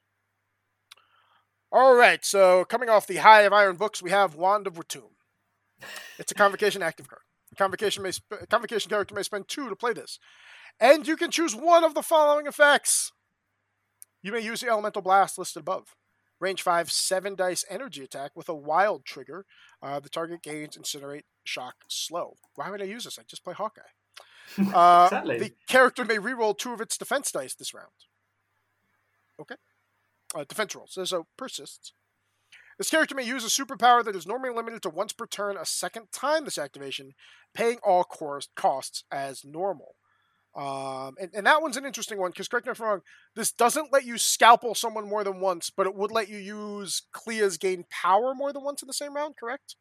All right, so coming off the High of Iron books, we have Wand of Watum. It's a Convocation active card. Convocation may sp- Convocation character may spend two to play this. And you can choose one of the following effects. You may use the Elemental Blast listed above. Range five, seven dice energy attack with a wild trigger. Uh, the target gains Incinerate, Shock, Slow. Why would I use this? I just play Hawkeye. Uh, exactly. The character may reroll two of its defense dice this round. Okay. Uh, defense rolls. So persists. This character may use a superpower that is normally limited to once per turn a second time this activation, paying all course costs as normal. Um, and, and that one's an interesting one, because correct me if I'm wrong, this doesn't let you scalpel someone more than once, but it would let you use Clea's gain power more than once in the same round, correct?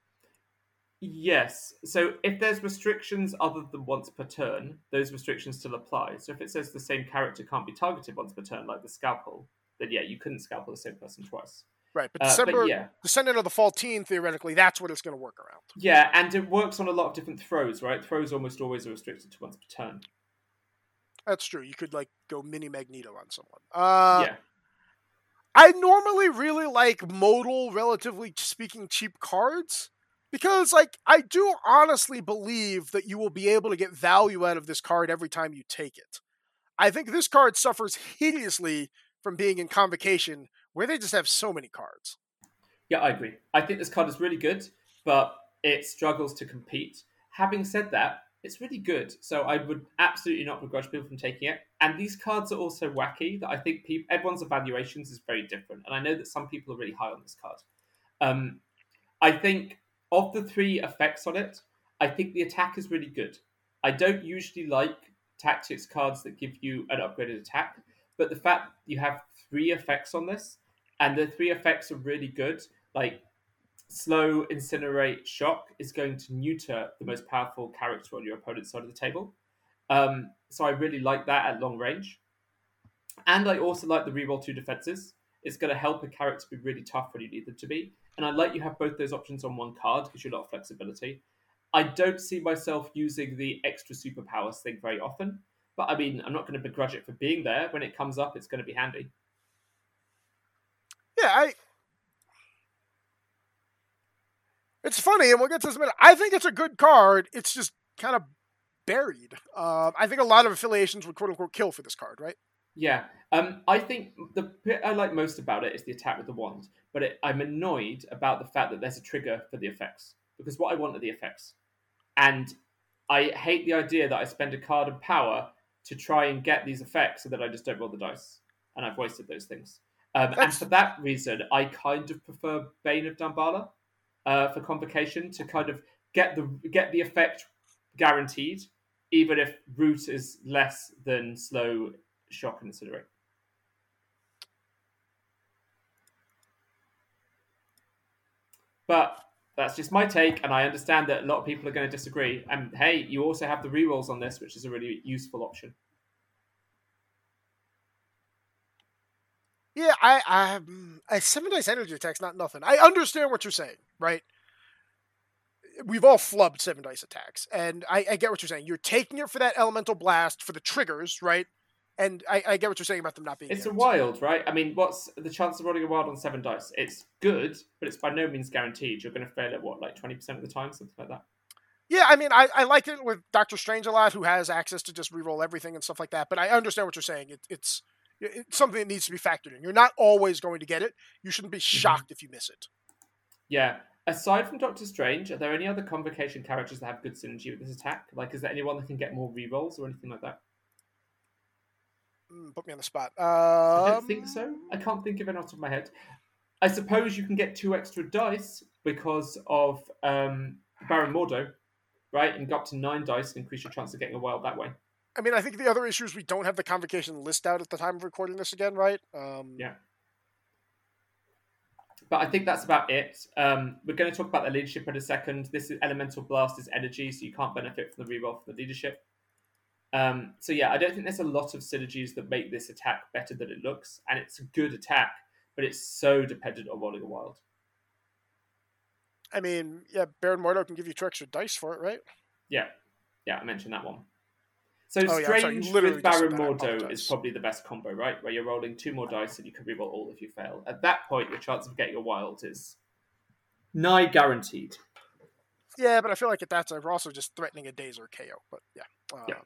Yes. So if there's restrictions other than once per turn, those restrictions still apply. So if it says the same character can't be targeted once per turn, like the scalpel, then yeah, you couldn't scalpel the same person twice. Right, but uh, December, but yeah. Descendant of the Faltine, theoretically, that's what it's going to work around. Yeah, and it works on a lot of different throws, right? Throws almost always are restricted to once per turn. That's true. You could, like, go mini Magneto on someone. Uh, yeah. I normally really like modal, relatively speaking, cheap cards. Because, like, I do honestly believe that you will be able to get value out of this card every time you take it. I think this card suffers hideously from being in Convocation, where they just have so many cards. Yeah, I agree. I think this card is really good, but it struggles to compete. Having said that, It's really good. So I would absolutely not begrudge people from taking it. And these cards are also wacky. That I think people, everyone's evaluations is very different. And I know that some people are really high on this card. Um, I think of the three effects on it, I think the attack is really good. I don't usually like tactics cards that give you an upgraded attack, but the fact you have three effects on this, and the three effects are really good, like slow, incinerate, shock is going to neuter the most powerful character on your opponent's side of the table. Um, so I really like that at long range. And I also like the reroll two defenses. It's going to help a character be really tough when you need them to be. And I like you have both those options on one card because you have a lot of flexibility. I don't see myself using the extra superpowers thing very often. But I mean, I'm not going to begrudge it for being there. When it comes up, it's going to be handy. Yeah, I... It's funny, and we'll get to this in a minute. I think it's a good card. It's just kind of buried. Uh, I think a lot of affiliations would quote-unquote kill for this card, right? Yeah. Um, I think the bit I like most about it is the attack with the wand. But it, I'm annoyed about the fact that there's a trigger for the effects. Because what I want are the effects. And I hate the idea that I spend a card of power to try and get these effects so that I just don't roll the dice. And I've wasted those things. Um, and for that reason, I kind of prefer Bane of Damballa. Uh, for Convocation to kind of get the get the effect guaranteed, even if root is less than slow, shock, and incinerate. But that's just my take, and I understand that a lot of people are going to disagree. And hey, you also have the rerolls on this, which is a really useful option. Yeah, I, I, I seven dice energy attack's not nothing. I understand what you're saying, right? We've all flubbed seven dice attacks, and I, I get what you're saying. You're taking it for that elemental blast for the triggers, right? And I, I get what you're saying about them not being. It's guaranteed. a wild, right? I mean, what's the chance of rolling a wild on seven dice? It's good, but it's by no means guaranteed. You're going to fail at what, like twenty percent of the time, something like that. Yeah, I mean, I, I like it with Doctor Strange a lot, who has access to just reroll everything and stuff like that. But I understand what you're saying. It, it's it's something that needs to be factored in. You're not always going to get it. You shouldn't be shocked mm-hmm. if you miss it. Yeah. Aside from Doctor Strange, are there any other Convocation characters that have good synergy with this attack? Like, is there anyone that can get more rerolls or anything like that? Mm, put me on the spot. Um... I don't think so. I can't think of any off the top of my head. I suppose you can get two extra dice because of um, Baron Mordo, right? And go up to nine dice and increase your chance of getting a wild that way. I mean, I think the other issue is we don't have the Convocation list out at the time of recording this again, right? Um... Yeah. But I think that's about it. Um, we're going to talk about the leadership in a second. This is Elemental Blast is energy, so you can't benefit from the reroll for the leadership. Um, so yeah, I don't think there's a lot of synergies that make this attack better than it looks. And it's a good attack, but it's so dependent on rolling a wild. I mean, yeah, Baron Mordo can give you two extra dice for it, right? Yeah. Yeah, I mentioned that one. So oh, Strange yeah, sorry, with Baron Mordo is probably the best combo, right? Where you're rolling two more dice and you can reroll all if you fail. At that point, your chance of getting a wild is nigh guaranteed. Yeah, but I feel like at that time, we're also just threatening a Daze or K O. But yeah. Um... Yeah.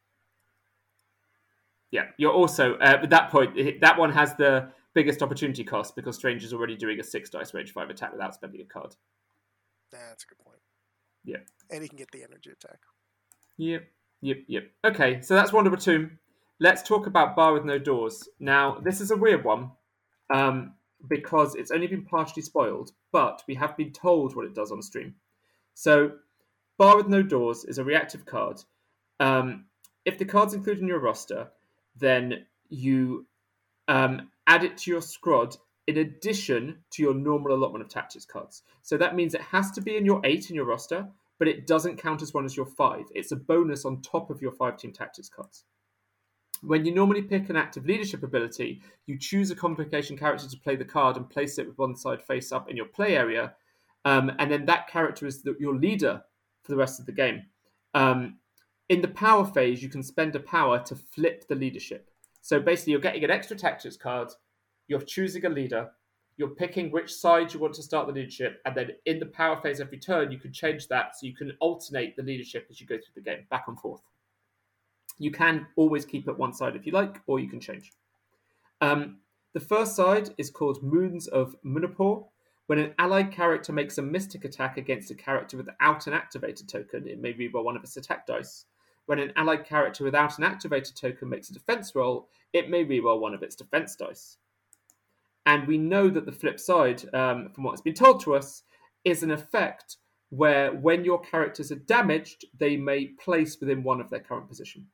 Yeah, you're also, uh, at that point, that one has the biggest opportunity cost because Strange is already doing a six dice range five attack without spending a card. Yeah, that's a good point. Yeah. And he can get the energy attack. Yep. Yep, yep. Okay, so that's Wonder Tomb. Let's talk about Bar with No Doors. Now, this is a weird one um, because it's only been partially spoiled, but we have been told what it does on stream. So, Bar with No Doors is a reactive card. Um, if the card's included in your roster, then you um, add it to your squad in addition to your normal allotment of tactics cards. So that means it has to be in your eight in your roster, but it doesn't count as one as your five. It's a bonus on top of your five-team tactics cards. When you normally pick an active leadership ability, you choose a Convocation character to play the card and place it with one side face up in your play area, um, and then that character is the, your leader for the rest of the game. Um, in the power phase, you can spend a power to flip the leadership. So basically, you're getting an extra tactics card, you're choosing a leader, you're picking which side you want to start the leadership, and then in the power phase every turn, you can change that so you can alternate the leadership as you go through the game, back and forth. You can always keep it one side if you like, or you can change. Um, the first side is called Moons of Munapur, When an allied character makes a mystic attack against a character without an activated token, it may reroll one of its attack dice. When an allied character without an activated token makes a defense roll, it may reroll one of its defense dice. And we know that the flip side, um, from what's been told to us, is an effect where when your characters are damaged, they may place within one of their current position.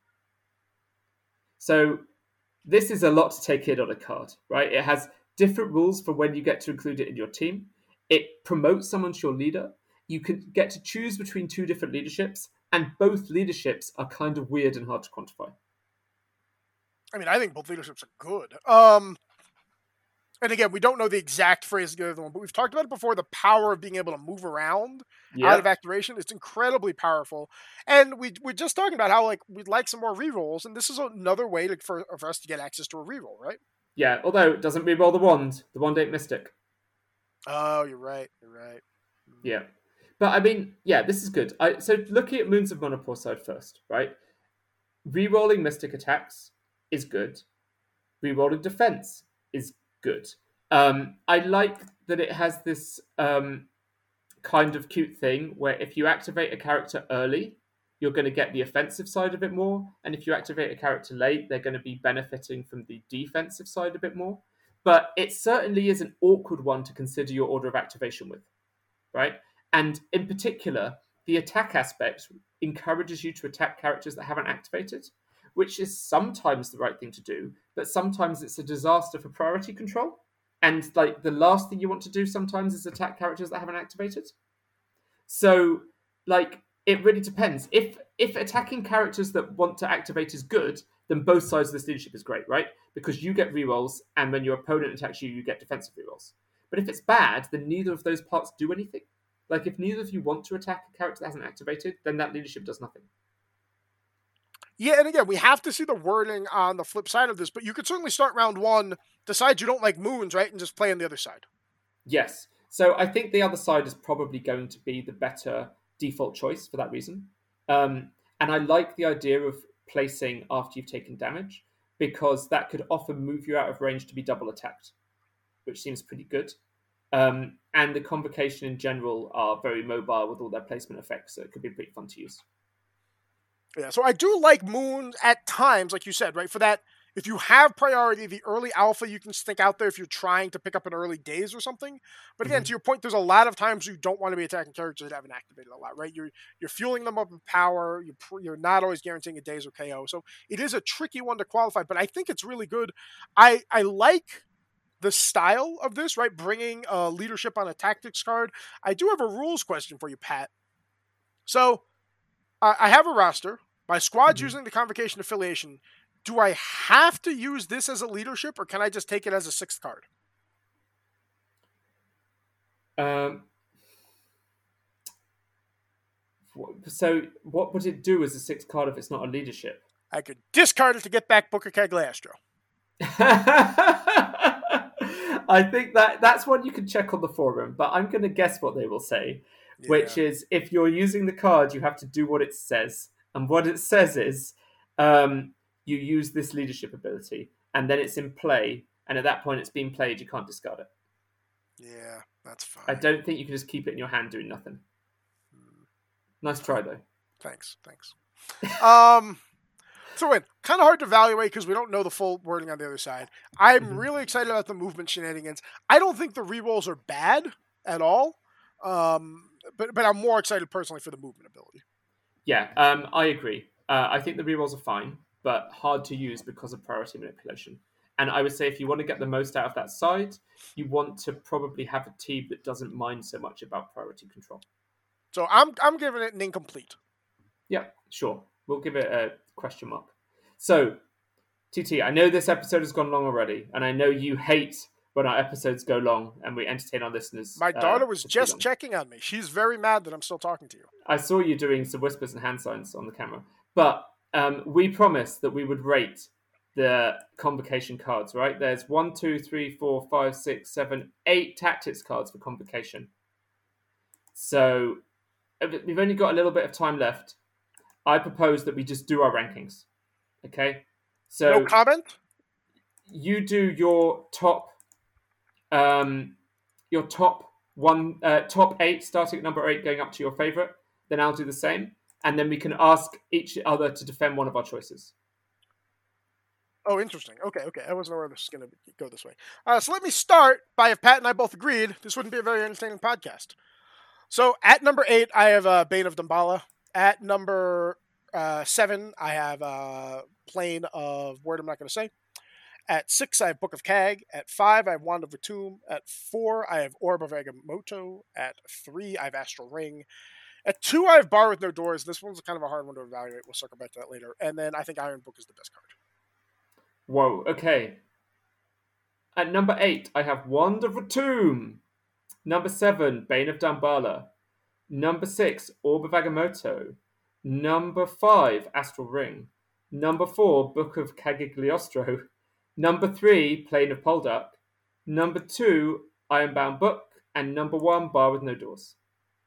So this is a lot to take in on a card, right? It has different rules for when you get to include it in your team. It promotes someone to your leader. You can get to choose between two different leaderships, and both leaderships are kind of weird and hard to quantify. I mean, I think both leaderships are good. Um, and again, we don't know the exact phrase of the other one, but we've talked about it before, the power of being able to move around Yeah. out of activation. It's incredibly powerful. And we, we're just talking about how like we'd like some more rerolls, and this is another way to, for, for us to get access to a reroll, right? Yeah, although it doesn't reroll the wand. The wand ain't mystic. Oh, you're right. You're right. Yeah. But I mean, yeah, this is good. I, so looking at Moons of Monopore side first, right? Rerolling mystic attacks is good. Rerolling defense is good. Um, I like that it has this um, kind of cute thing where if you activate a character early, you're going to get the offensive side of it more. And if you activate a character late, they're going to be benefiting from the defensive side a bit more. But it certainly is an awkward one to consider your order of activation with, right? And in particular, the attack aspect encourages you to attack characters that haven't activated, which is sometimes the right thing to do, but sometimes it's a disaster for priority control. And like the last thing you want to do sometimes is attack characters that haven't activated. So like it really depends. If if attacking characters that want to activate is good, then both sides of this leadership is great, right? Because you get rerolls, and when your opponent attacks you, you get defensive rerolls. But if it's bad, then neither of those parts do anything. Like, if neither of you want to attack a character that hasn't activated, then that leadership does nothing. Yeah, and again, we have to see the wording on the flip side of this, but you could certainly start round one, decide you don't like moons, right, and just play on the other side. Yes. So I think the other side is probably going to be the better default choice for that reason. Um, and I like the idea of placing after you've taken damage, because that could often move you out of range to be double attacked, which seems pretty good. Um, and the Convocation in general are very mobile with all their placement effects, so it could be pretty fun to use. Yeah, so I do like moons at times, like you said, right? For that, if you have priority, the early alpha you can stick out there if you're trying to pick up an early days or something. But again, mm-hmm. to your point, there's a lot of times you don't want to be attacking characters that haven't activated a lot, right? You're you're fueling them up with power. You're you're not always guaranteeing a days or K O. So it is a tricky one to qualify, but I think it's really good. I I like the style of this, right? Bringing uh, leadership on a tactics card. I do have a rules question for you, Pat. So uh, I have a roster. My squad's mm-hmm. using the Convocation affiliation. Do I have to use this as a leadership, or can I just take it as a sixth card? Um. So what would it do as a sixth card if it's not a leadership? I could discard it to get back Booker Cagliostro. I think that that's one you can check on the forum, but I'm going to guess what they will say, yeah. which is if you're using the card, you have to do what it says. And what it says is um, you use this leadership ability, and then it's in play, and at that point it's being played, you can't discard it. Yeah, that's fine. I don't think you can just keep it in your hand doing nothing. Hmm. Nice try, though. Thanks, thanks. um... So, wait, kind of hard to evaluate because we don't know the full wording on the other side. I'm mm-hmm. really excited about the movement shenanigans. I don't think the rerolls are bad at all, um, but but I'm more excited personally for the movement ability. Yeah, um, I agree. Uh, I think the rerolls are fine, but hard to use because of priority manipulation. And I would say if you want to get the most out of that side, you want to probably have a team that doesn't mind so much about priority control. So I'm I'm giving it an incomplete. Yeah, sure. We'll give it a question mark. So, T T, I know this episode has gone long already, and I know you hate when our episodes go long and we entertain our listeners. My daughter uh, was just long. checking on me. She's very mad that I'm still talking to you. I saw you doing some whispers and hand signs on the camera. But um, we promised that we would rate the Convocation cards, right? There's one, two, three, four, five, six, seven, eight tactics cards for Convocation. So, we've only got a little bit of time left. I propose that we just do our rankings. Okay? So no comment? You do your top um your top one uh, top eight, starting at number eight, going up to your favorite. Then I'll do the same, and then we can ask each other to defend one of our choices. Oh, interesting. Okay, okay. I wasn't aware this was going to go this way. Uh, so let me start by, if Pat and I both agreed, this wouldn't be a very entertaining podcast. So at number eight, I have uh, Bane of Damballa. At number uh, seven, I have uh, Plane of Word I'm not going to say. At six, I have Book of Kag. At five, I have Wand of Vatum. At four, I have Orb of Agamotto. At three, I have Astral Ring. At two, I have Bar with No Doors. This one's kind of a hard one to evaluate. We'll circle back to that later. And then I think Iron Book is the best card. Whoa, okay. At number eight, I have Wand of Vatum. Number seven, Bane of Damballa. Number six, Orb of Agamotto. Number five, Astral Ring. Number four, Book of Cagliostro. Number three, Plane of Poldark. Number two, Ironbound Book. And number one, Bar with No Doors.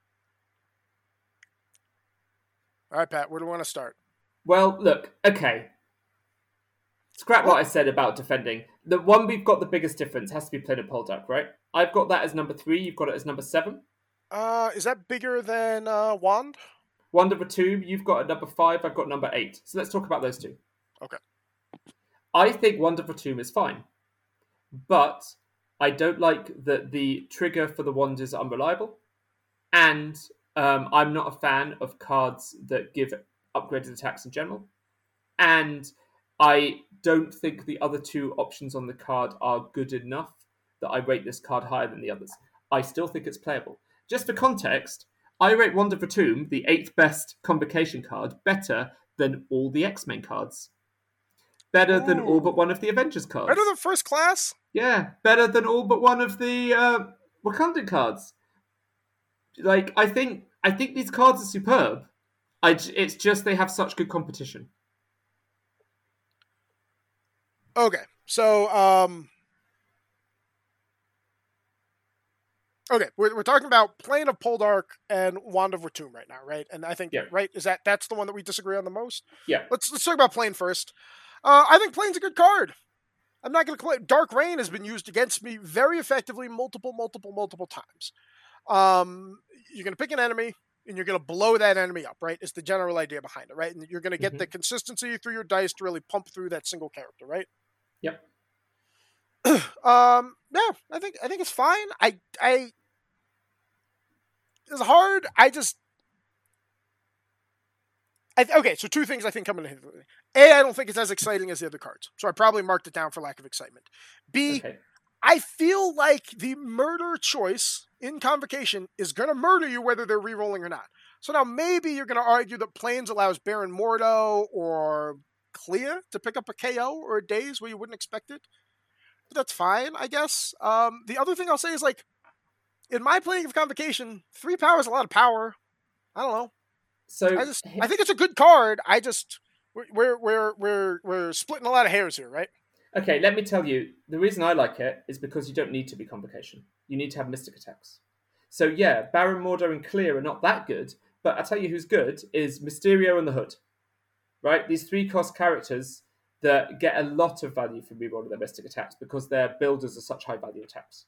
All right, Pat, where do we want to start? Well, look, okay. Scrap what I said about defending. The one we've got the biggest difference has to be Plane of Poldark, right? I've got that as number three. You've got it as number seven. Uh, is that bigger than uh, Wand? Wand of Vatum, you've got at number five. I've got number eight. So let's talk about those two. Okay. I think Wand of Vatum is fine. But I don't like that the trigger for the wand is unreliable. And um, I'm not a fan of cards that give upgraded attacks in general. And I don't think the other two options on the card are good enough that I rate this card higher than the others. I still think it's playable. Just for context, I rate Wand of Vatum, the eighth best Convocation card, better than all the X-Men cards. Better Ooh. than all but one of the Avengers cards. Better than First Class? Yeah, better than all but one of the uh, Wakandan cards. Like, I think I think these cards are superb. I, it's just they have such good competition. Okay, so, um... Okay, we're, we're talking about Plane of Poldark and Wand of Vatum right now, right? And I think, yeah. right, is that that's the one that we disagree on the most? Yeah. Let's let's talk about Plane first. Uh, I think Plane's a good card. I'm not going to claim... Dark Rain has been used against me very effectively multiple, multiple, multiple times. Um, you're going to pick an enemy, and you're going to blow that enemy up, right? It's the general idea behind it, right? And you're going to get mm-hmm. the consistency through your dice to really pump through that single character, right? Yep. um, yeah, I think I think it's fine. I I it's hard. I just I okay. So two things I think come into A, I don't think it's as exciting as the other cards, so I probably marked it down for lack of excitement. B, okay. I feel like the murder choice in Convocation is going to murder you whether they're re-rolling or not. So now maybe you're going to argue that Plains allows Baron Mordo or Clea to pick up a K O or a daze where you wouldn't expect it. But that's fine, I guess. Um, the other thing I'll say is, like, in my playing of Convocation, three power is a lot of power. I don't know. So I just I think it's a good card. I just we're we're we're we're splitting a lot of hairs here, right? Okay, let me tell you, the reason I like it is because you don't need to be Convocation. You need to have Mystic attacks. So yeah, Baron Mordo and Clea are not that good, but I'll tell you who's good is Mysterio and the Hood. Right? These three cost characters that get a lot of value from rerolling their Mystic attacks because their builders are such high value attacks.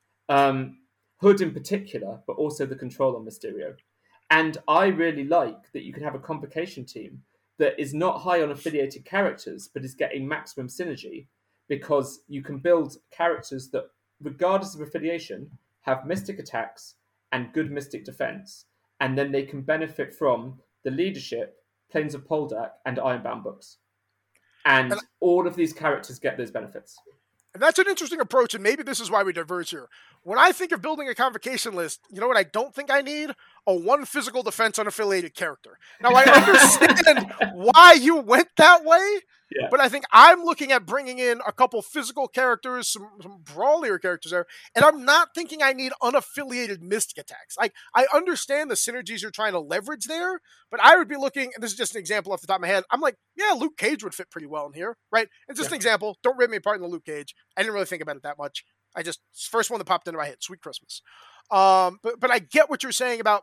Um, Hood in particular, but also the control on Mysterio. And I really like that you can have a Convocation team that is not high on affiliated characters, but is getting maximum synergy because you can build characters that, regardless of affiliation, have Mystic attacks and good Mystic defense, and then they can benefit from the leadership, Plains of Poldark, and Ironbound books. And, and all of these characters get those benefits. And that's an interesting approach, and maybe this is why we diverge here. When I think of building a Convocation list, you know what I don't think I need? A one physical defense unaffiliated character. Now, I understand why you went that way, yeah. but I think I'm looking at bringing in a couple physical characters, some, some brawlier characters there, and I'm not thinking I need unaffiliated Mystic attacks. Like, I understand the synergies you're trying to leverage there, but I would be looking, and this is just an example off the top of my head, I'm like, yeah, Luke Cage would fit pretty well in here, right? It's just yeah. an example. Don't rip me apart in the Luke Cage. I didn't really think about it that much. I just, first one that popped into my head, Sweet Christmas. Um, but, but I get what you're saying about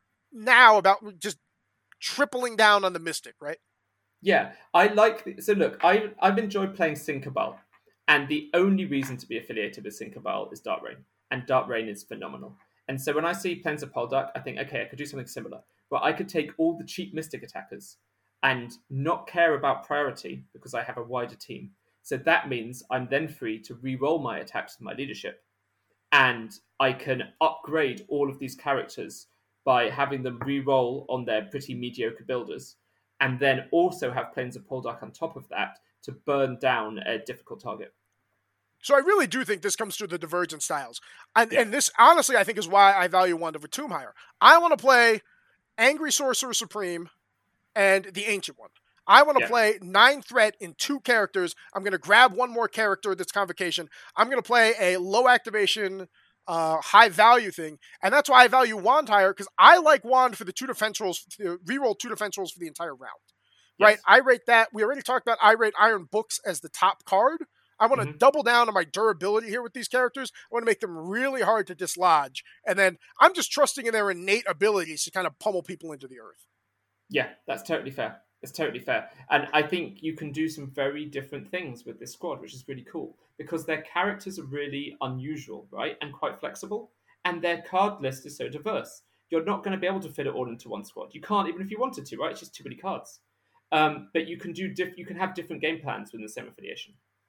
now, about just tripling down on the Mystic, right? Yeah, I like, so look, I, I've enjoyed playing Sinkabal, and the only reason to be affiliated with Sinkabal is Dark Rain, and Dark Rain is phenomenal. And so when I see Plains of Poldark, I think, okay, I could do something similar. But I could take all the cheap Mystic attackers and not care about priority because I have a wider team. So that means I'm then free to re-roll my attacks with my leadership. And I can upgrade all of these characters by having them re-roll on their pretty mediocre builders. And then also have Plains of Poldark on top of that to burn down a difficult target. So I really do think this comes through the divergent styles. And, Yeah. and this, honestly, I think is why I value Wand over Tomb Hire. I want to play Angry Sorcerer Supreme and the Ancient One. I want to Yeah. play nine threat in two characters. I'm going to grab one more character that's Convocation. I'm going to play a low activation, uh, high value thing. And that's why I value Wand higher, because I like Wand for the two defense rolls, to reroll two defense rolls for the entire round. Yes. Right? I rate that. We already talked about I rate Iron Books as the top card. I want to Mhm. double down on my durability here with these characters. I want to make them really hard to dislodge. And then I'm just trusting in their innate abilities to kind of pummel people into the earth. Yeah, that's totally fair. It's totally fair. And I think you can do some very different things with this squad, which is really cool. Because their characters are really unusual, right? And quite flexible. And their card list is so diverse. You're not going to be able to fit it all into one squad. You can't, even if you wanted to, right? It's just too many cards. Um, but you can do diff- you can have different game plans within the same affiliation.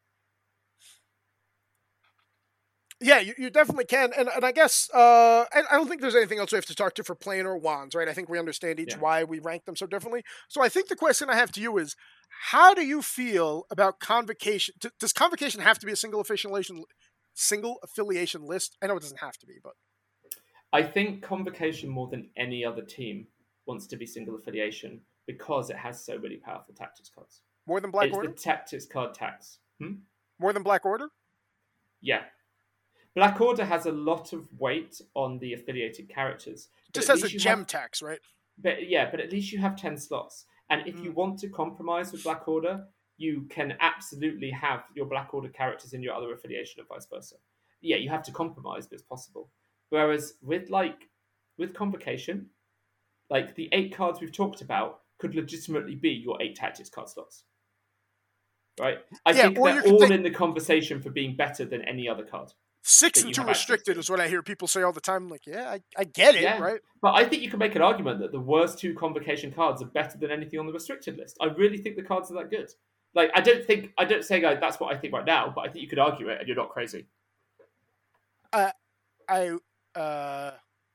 Yeah, you, you definitely can. And, and I guess, uh, I, I don't think there's anything else we have to talk to for Plane or Wands, right? I think we understand each Yeah. why we rank them so differently. So I think the question I have to you is, how do you feel about Convocation? D- does Convocation have to be a single affiliation, single affiliation list? I know it doesn't have to be, but I think Convocation, more than any other team, wants to be single affiliation because it has so many powerful tactics cards. more than Black it's Order? the tactics card tax. Hmm? More than Black Order? Yeah. Black Order has a lot of weight on the affiliated characters. It but just at has a least you gem have- tax, right? But yeah, but at least you have ten slots. And if you Mm. want to compromise with Black Order, you can absolutely have your Black Order characters in your other affiliation and vice versa. Yeah, you have to compromise, but it's possible. Whereas with like with Convocation, like the eight cards we've talked about could legitimately be your eight tactics card slots. Right? I Yeah, think or you they're could all think- in the conversation for being better than any other card. Six that and you two have access restricted to. is what I hear people say all the time. I'm like, yeah, I, I get it, Yeah. right? But I think you can make an argument that the worst two Convocation cards are better than anything on the restricted list. I really think the cards are that good. Like, I don't think, I don't say like, that's what I think right now, but I think you could argue it and you're not crazy. I, uh,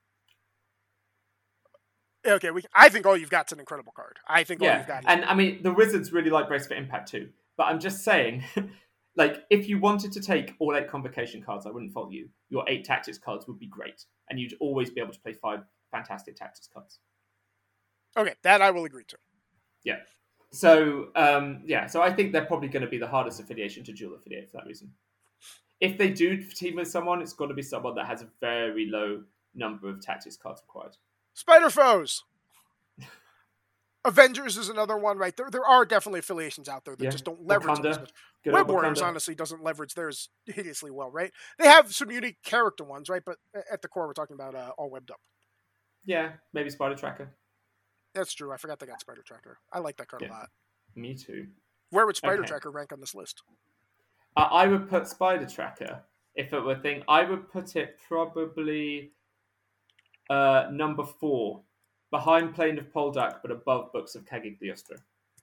okay, we. I think all you've got's an incredible card. I think all Yeah. you've got. Is, And I mean, the Wizards really like Brace for Impact too. But I'm just saying, like, if you wanted to take all eight Convocation cards, I wouldn't fault you. Your eight Tactics cards would be great. And you'd always be able to play five fantastic Tactics cards. okay, that I will agree to. Yeah. So, um, yeah, so I think they're probably going to be the hardest affiliation to dual affiliate for that reason. If they do team with someone, it's got to be someone that has a very low number of tactics cards required. Spider Foes. Avengers is another one, right? There, there are definitely affiliations out there that Yeah. just don't leverage them as Wakanda. much. Good Web old Warriors Wakanda. honestly doesn't leverage theirs hideously well, right? They have some unique character ones, right? But at the core, we're talking about uh, all webbed up. Yeah, maybe Spider Tracker. That's true. I forgot they got Spider Tracker. I like that card Yeah. a lot. Me too. Where would Spider Okay. Tracker rank on this list? Uh, I would put Spider Tracker, if it were a thing, I would put it probably uh, number four. Behind Plane of Poldark, but above Books of Cagliostro.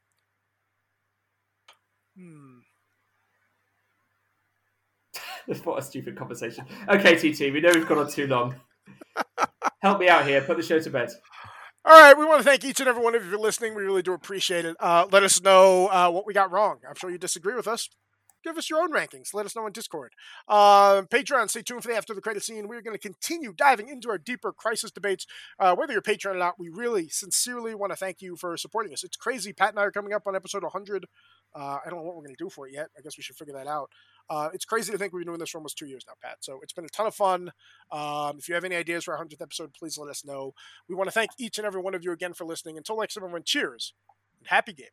Hmm. What a stupid conversation. Okay, T T, we know we've gone on too long. Help me out here. Put the show to bed. All right, we want to thank each and every one of you for listening. We really do appreciate it. Uh, let us know uh, what we got wrong. I'm sure you disagree with us. Give us your own rankings. Let us know on Discord. Uh, Patreon, stay tuned for the After the Credit Scene. We're going to continue diving into our deeper crisis debates. Uh, whether you're Patreon or not, we really sincerely want to thank you for supporting us. It's crazy. Pat and I are coming up on episode one hundred. Uh, I don't know what we're going to do for it yet. I guess we should figure that out. Uh, it's crazy to think we've been doing this for almost two years now, Pat. So it's been a ton of fun. Um, if you have any ideas for our one hundredth episode, please let us know. We want to thank each and every one of you again for listening. Until next time, everyone, cheers and happy gaming.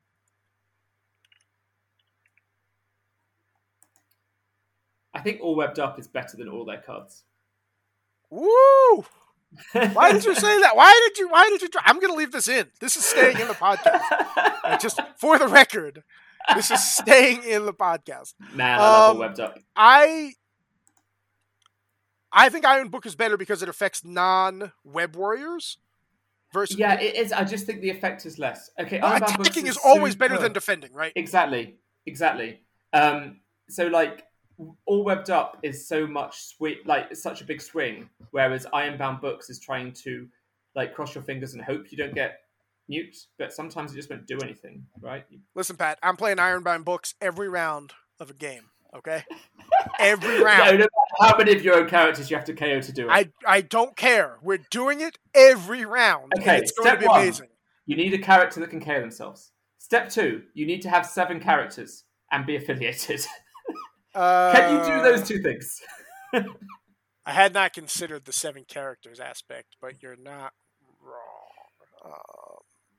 I think All Webbed Up is better than all their cards. Woo! Why did you say that? Why did you? Why did you? Try? I'm going to leave this in. This is staying in the podcast. Uh, just for the record, this is staying in the podcast. Man, I love Um, All Webbed Up. I I think Iron Book is better because it affects non-web warriors. Versus Yeah, it is. I just think the effect is less. Okay, well, Ironbound Books attacking is, is always better superb. than defending, right? Exactly, exactly. Um, so like all webbed up is so much sweet, like it's such a big swing. Whereas Ironbound Books is trying to like cross your fingers and hope you don't get nuked, but sometimes it just won't do anything, right? Listen, Pat, I'm playing Ironbound Books every round of a game. Okay, every round. No, no matter how many of your own characters you have to K O to do it. I I don't care. We're doing it every round. Okay, and it's going step to be one. amazing. You need a character that can K O themselves. Step two, you need to have seven characters and be affiliated. Uh, Can you do those two things? I had not considered the seven characters aspect, but you're not wrong. Um,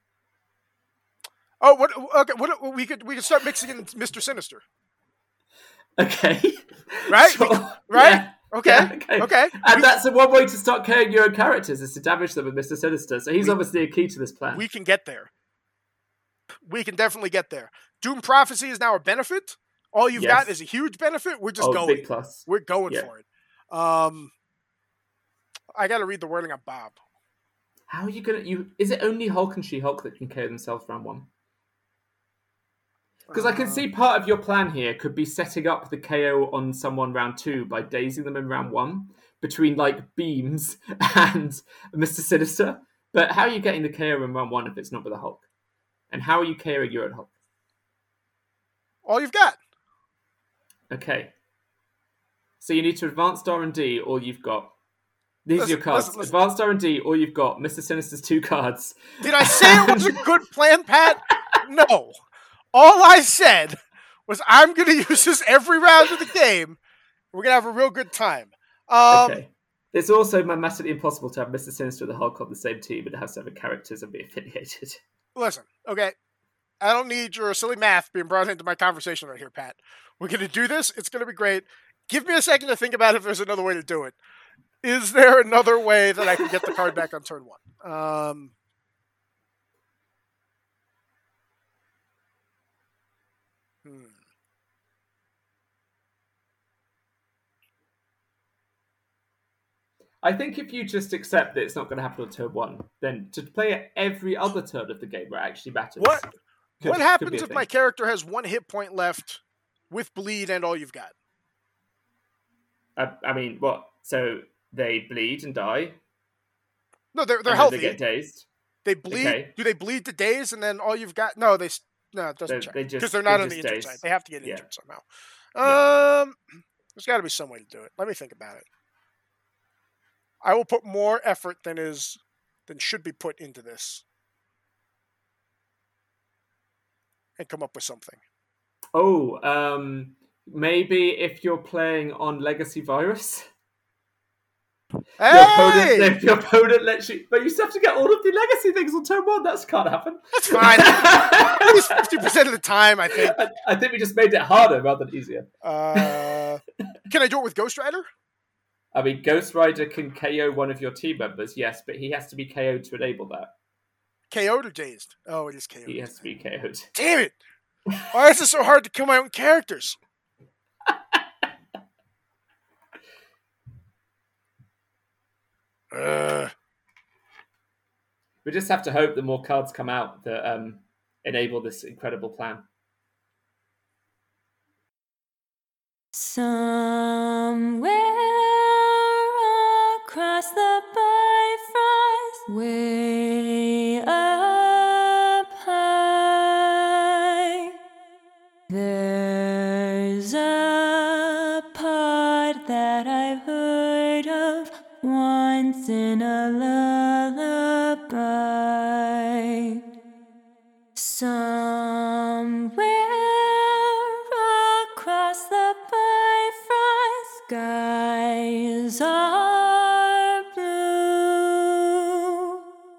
oh, what? Okay, what? We could we could start mixing in Mister Sinister, Okay. right? Sure. We- right? Yeah. Okay. Yeah, okay. Okay. And We- that's the one way to start KOing your own characters is to damage them with Mister Sinister. So he's We- obviously a key to this plan. We can get there. We can definitely get there. Doom Prophecy is now a benefit. All you've Yes. got is a huge benefit. We're just oh, going. big plus. We're going Yeah. for it. Um, I got to read the wording on Bob. How are you gonna? You is it only Hulk and She-Hulk that can K O themselves round one? Because I can Uh, see part of your plan here could be setting up the K O on someone round two by dazing them in round one between like beams and Mister Sinister. But how are you getting the K O in round one if it's not with a Hulk? And how are you KOing your own Hulk? all you've got. Okay. So you need to advanced R and D, all you've got. These Listen, are your cards. listen, listen. Advanced R and D, all you've got. Mister Sinister's two cards. Did I say it was a good plan, Pat? No. All I said was I'm going to use this every round of the game. We're going to have a real good time. Um, Okay. It's also mathematically impossible to have Mister Sinister and the Hulk on the same team and have seven characters and be affiliated. Listen, okay. I don't need your silly math being brought into my conversation right here, Pat. We're going to do this. It's going to be great. Give me a second to think about if there's another way to do it. Is there another way that I can get the card back on turn one? Um, hmm. I think if you just accept that it's not going to happen on turn one, then to play it every other turn of the game where it actually matters. What- could- what could happens be a if thing. my character has one hit point left with bleed and all you've got? I, I mean, what? So they bleed and die? No, they're they're and then healthy. They get dazed? They bleed. Okay. Do they bleed to days and then all you've got? No, they s- no, it doesn't They- check they just- because they're they not on the just injured daze. side. They have to get Yeah. injured somehow. Yeah. Um, there's got to be some way to do it. Let me think about it. I will put more effort than is than should be put into this, and come up with something. Oh, um, maybe if you're playing on Legacy Virus, your opponent, Hey, if your opponent lets you, but you still have to get all of the Legacy things on turn one. That can't happen. that's fine. At least fifty percent of the time, I think. I, I think we just made it harder rather than easier. Uh, can I do it with Ghost Rider? I mean, Ghost Rider can K O one of your team members, yes, but he has to be K O'd to enable that. K O'd or dazed? Oh, it is K O'd. He has to be K O'd. Damn it! Why is it so hard to kill my own characters? uh, We just have to hope that more cards come out that um, enable this incredible plan. Somewhere across the Bifrost, way up high, there's a pod that I've heard of once in a lullaby. Somewhere across the Bifrost, skies are blue,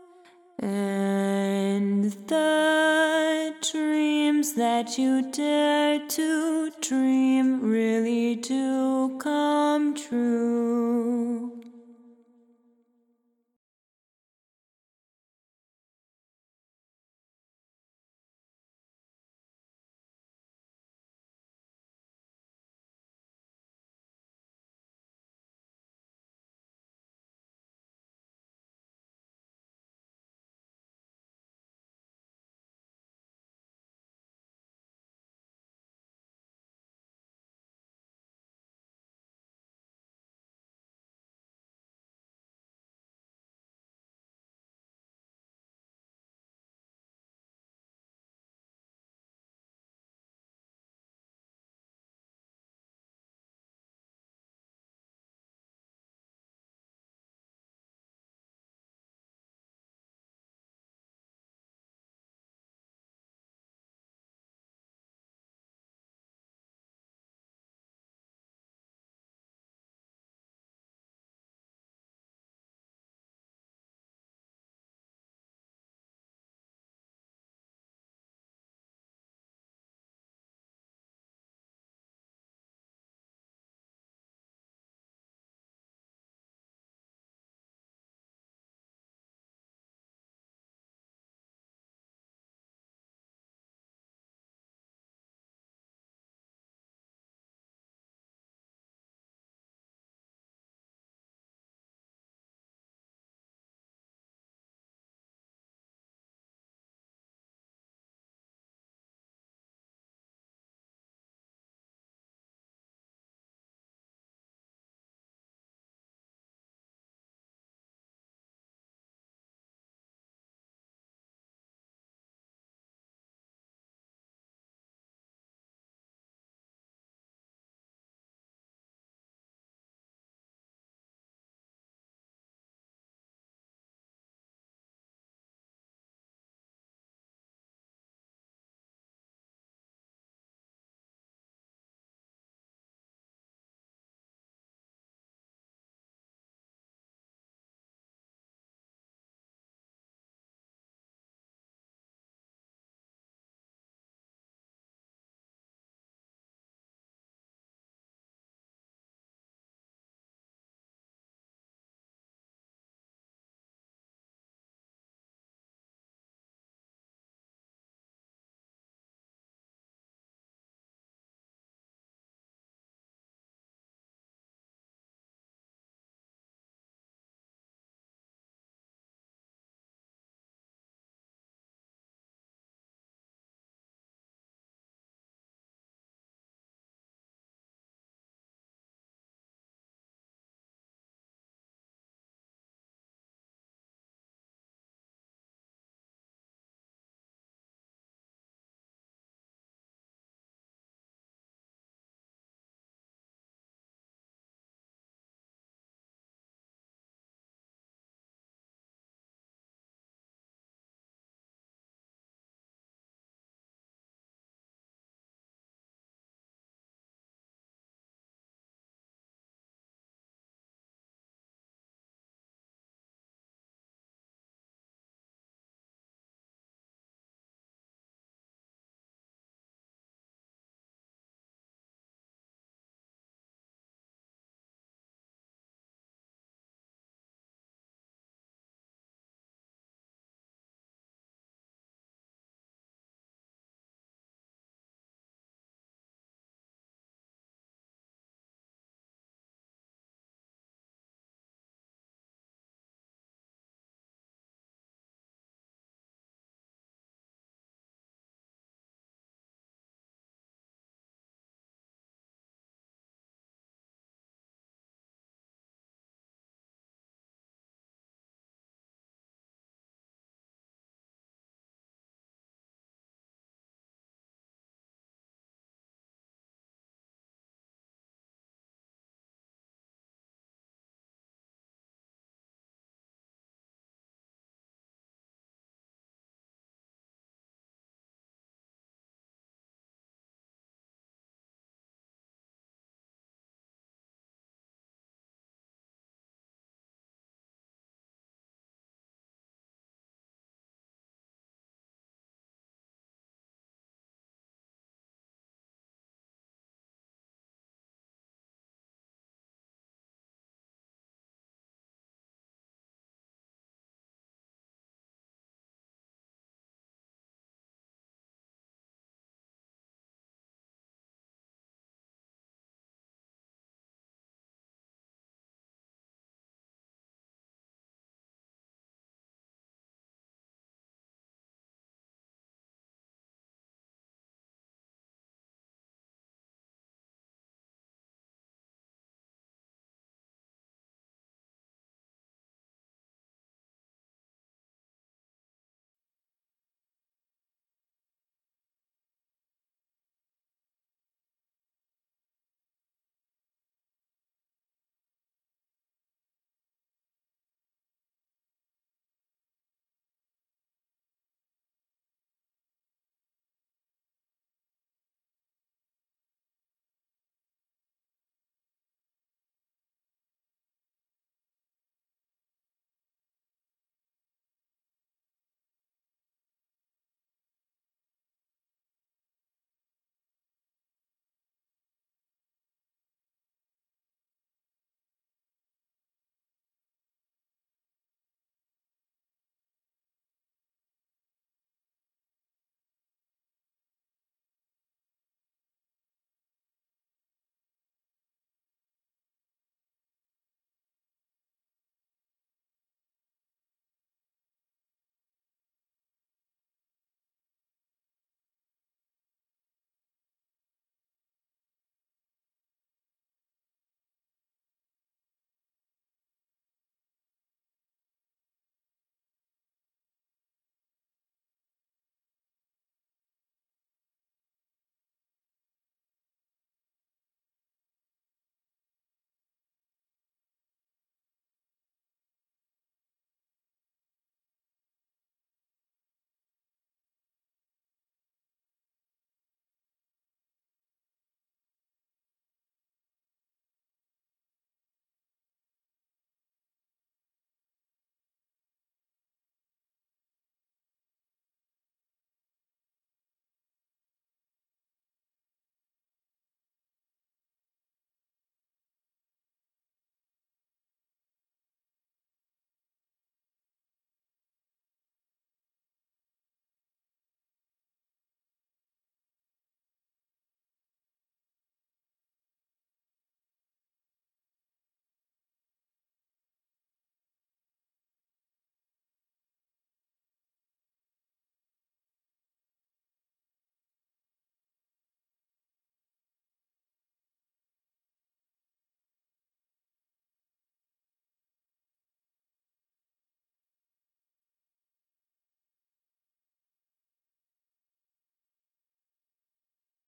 and the dreams that you dare to dream really do come true.